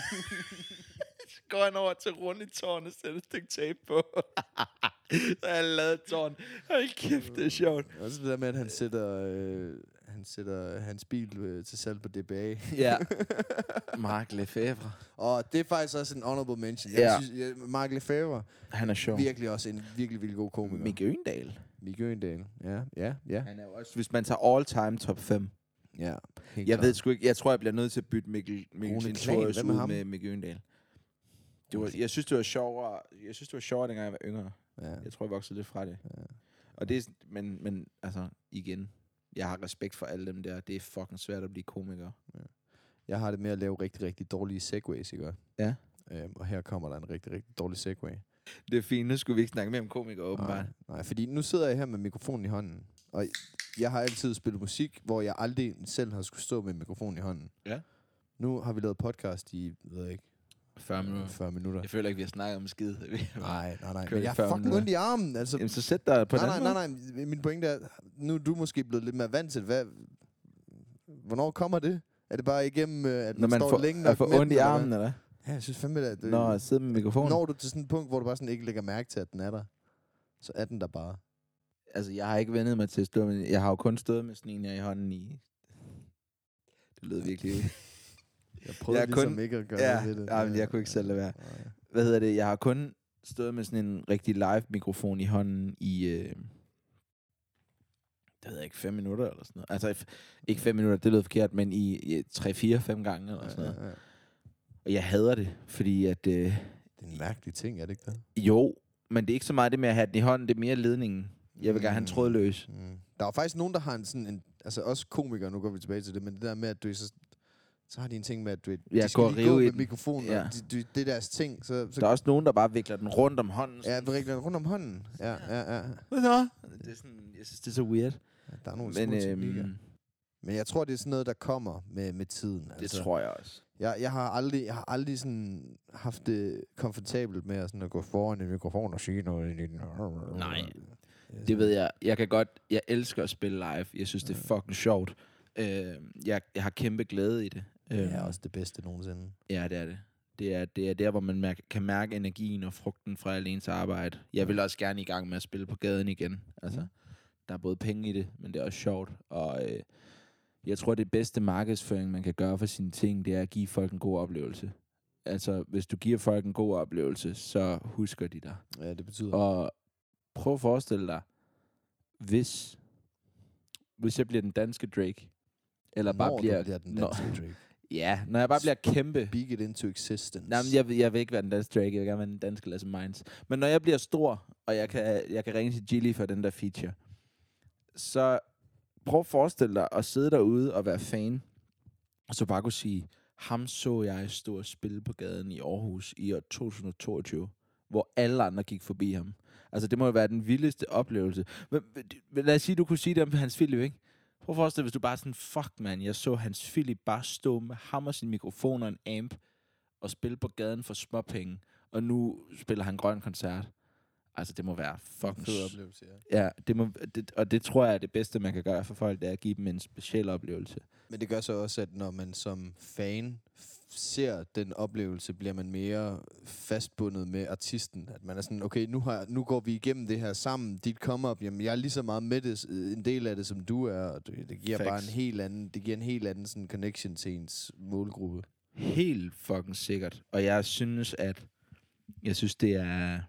så går han over til runde tårn og sætter et stykke tape på. Så har han lavet et tårn. Hold kæft, det er sjovt. Også det der med, at han sætter, øh, han sætter hans bil øh, til salg på D B A. Ja. Mark Lefebvre. Og det er faktisk også en honorable mention. Jeg Ja. synes, ja, Mark Lefebvre, Han er sjov. virkelig også en virkelig, virkelig god komiker. Mikke Øgendal. Mikke Øgendal. Ja, ja, ja. Han er jo også, hvis man tager all time top fem. ja helt Jeg klart. ved sgu ikke, jeg tror, jeg bliver nødt til at bytte Mikkel, Mikkel Rune Sintorius Klan, hvad med ud ham? med Mikke Øgendal. Det var, jeg synes, det var sjovere. Jeg synes, det var sjovere, dengang jeg var yngre. Ja. Jeg tror, jeg voksede lidt fra det. Ja. Og det er, sådan- men, men altså, igen, jeg har respekt for alle dem der. Det er fucking svært at blive komiker. Jeg har det med at lave rigtig, rigtig dårlige segways, ikke? Ja. Øhm, og her kommer der en rigtig, rigtig dårlig segway. Det er fint, nu skulle vi ikke snakke mere om komikere, åbenbart. Nej, nej, fordi nu sidder jeg her med mikrofonen i hånden. Og jeg har altid spillet musik, hvor jeg aldrig selv har skulle stå med mikrofonen i hånden. Ja. Nu har vi lavet podcast i, ved jeg ikke, fyrre minutter. fyrre minutter. Jeg føler ikke, vi har snakket om skid. Nej, nej, nej. Kører Men i jeg fyrre har fucking minutter. ondt i armen. Altså, Jamen, så sæt dig på nej, den nej, nej, nej. Min pointe er, nu er du måske blevet lidt mere vant til det. Hvad, hvornår kommer det? Er det bare igennem, øh, at Når man, man står får, længe er nok for med ondt i den, eller armen, hvad? eller? Ja, jeg synes fandme, at det, Når jeg sidder med mikrofonen. når du til sådan et punkt, hvor du bare sådan ikke lægger mærke til, at den er der, så er den der bare. Altså, jeg har ikke vendet mig til at stå med... Jeg har jo kun stået med sådan en her i hånden i... Det lød virkelig... Jeg prøvede Jeg er ligesom kun- ikke at gøre Ja, noget ved det. ja, men jeg kunne ikke selv lade være. Nej. Hvad hedder det? Jeg har kun stået med sådan en rigtig live-mikrofon i hånden i... Øh, det ved jeg ikke, fem minutter eller sådan noget. Altså, f- ikke fem minutter, det lød forkert, men i, i tre, fire, fem gange eller sådan noget. Ja, ja, ja. Og jeg hader det, fordi at... Øh, Det er en mærkelig ting, er det ikke det? jo, men det er ikke så meget det med at have den i hånden, det er mere ledningen. Jeg vil gerne have en Mm. trådløs. Mm. Der er jo faktisk nogen, der har en sådan en... Altså også komikere, nu går vi tilbage til det, men det der med, at du er så... Så har de en ting med, at du, Ja, de skal gå og lige gå rive i med den. mikrofonen, Ja. og de, de, det er deres ting. Så, så Der er også nogen, der bare vikler den rundt om hånden. ja, vi regler rundt om hånden. Ja, ja, ja. Hvad så? Det er sådan, jeg synes, det er så weird. Der er nogle Men små teknikker. øhm, Men jeg tror, det er sådan noget, der kommer med, med tiden. det altså. tror jeg også. Jeg, jeg har aldrig, jeg har aldrig sådan haft det komfortabelt med at, sådan at gå foran en mikrofon og sige noget i den. Nej. Det ved jeg. Jeg kan godt... Jeg elsker at spille live. Jeg synes, det er fucking sjovt. Øh, jeg, jeg har kæmpe glæde i det. Det Øh, er også det bedste nogensinde. Ja, det er det. Det er, det er der, hvor man mærke, kan mærke energien og frugten fra alens arbejde. Jeg vil også gerne i gang med at spille på gaden igen. Altså, Mm. der er både penge i det, men det er også sjovt. Og øh, jeg tror, det bedste markedsføring, man kan gøre for sine ting, det er at give folk en god oplevelse. Altså, hvis du giver folk en god oplevelse, så husker de dig. Ja, det betyder... Og prøv at forestille dig, hvis, hvis jeg bliver den danske Drake, eller bare Når du bliver... bliver den Nå. danske Drake. Ja, når jeg bare bliver kæmpe... Speak it into existence. Nej, men jeg, vil- jeg vil ikke være den danske Drake, jeg vil gerne være den danske Lasse Minds. Men når jeg bliver stor, og jeg kan, jeg kan ringe til Gilly for den der feature, så prøv at forestille dig at sidde derude og være fan, og så bare kunne sige, ham så jeg stå og spille på gaden i Aarhus i år to tusind og toogtyve, hvor alle andre gik forbi ham. Altså, det må jo være den vildeste oplevelse. Men, men lad os sige, du kunne sige det om Hans Philip, ikke? Prøv at forestille dig, hvis du bare sådan, fuck man, jeg så Hans Philip bare stå med ham og sin mikrofon og en amp, og spille på gaden for småpenge, og nu spiller han grøn koncert. Altså, det må være fucking... Fed oplevelse, ja. Ja, det må, det, og det tror jeg er det bedste, man kan gøre for folk, det er at give dem en speciel oplevelse. Men det gør så også, at når man som fan f- ser den oplevelse, bliver man mere fastbundet med artisten. At man er sådan, okay, nu, har, nu går vi igennem det her sammen. Dit come-up, jamen jeg er lige så meget med det, en del af det, som du er. Og det, det giver Facts. bare en helt anden, det giver en helt anden sådan connection til ens målgruppe. Helt fucking sikkert. Og jeg synes, at... Jeg synes, det er...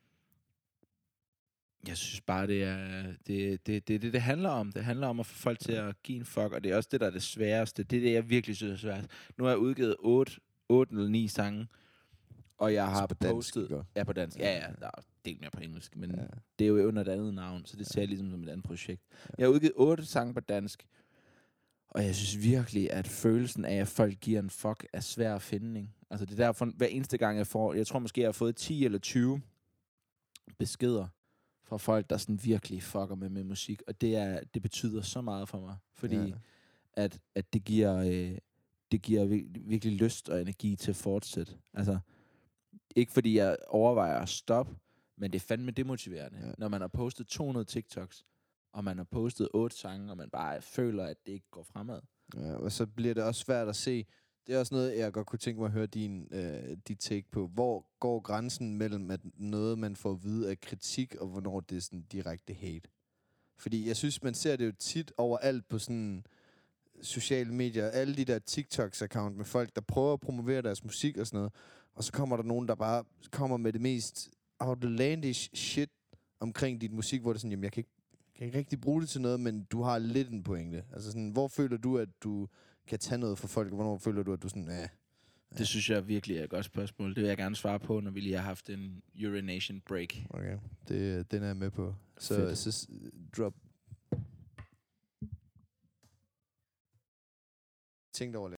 Jeg synes bare, det er det, det, det, det, det handler om. Det handler om at få folk til at give en fuck, og det er også det, der er det sværeste. Det er det, jeg virkelig synes er svært. Nu har jeg udgivet otte, otte eller ni sange, og jeg har Altså på dansk, postet... ikke? Ja, på dansk. Ja, ja, der er delt mere på engelsk, men Ja. ja. Det er jo under et andet navn, så det ser jeg ligesom som et andet projekt. Jeg har udgivet otte sange på dansk, og jeg synes virkelig, at følelsen af, at folk giver en fuck, er svær at finde, ikke? Altså, det er derfor, hver eneste gang, jeg får... Jeg tror måske, jeg har fået ti eller tyve beskeder fra folk, der sådan virkelig fucker med med musik, og det er det betyder så meget for mig, fordi Ja. at at det giver øh, det giver vir- virkelig lyst og energi til at fortsætte. Altså ikke fordi jeg overvejer at stoppe, men det er fandme demotiverende, Ja. når man har postet to hundrede TikToks, og man har postet otte sange, og man bare føler, at det ikke går fremad. Ja, og så bliver det også svært at se. Det er også noget, jeg godt kunne tænke mig at høre din, øh, dit take på. Hvor går grænsen mellem at noget, man får at vide af kritik, og hvornår det er sådan direkte hate? Fordi jeg synes, man ser det jo tit overalt på sådan sociale medier. Alle de der TikToks-account med folk, der prøver at promovere deres musik og sådan noget. Og så kommer der nogen, der bare kommer med det mest outlandish shit omkring dit musik, hvor det er sådan, jamen jeg kan ikke, kan ikke rigtig bruge det til noget, men du har lidt en pointe. Altså sådan, hvor føler du, at du kan tage noget fra folk, og hvornår føler du, at du sådan, ja. Det synes jeg virkelig er et godt spørgsmål. Det vil jeg gerne svare på, når vi lige har haft en urination break. Okay, det, den er jeg med på. Så, Fedt. så s- drop. Tænk over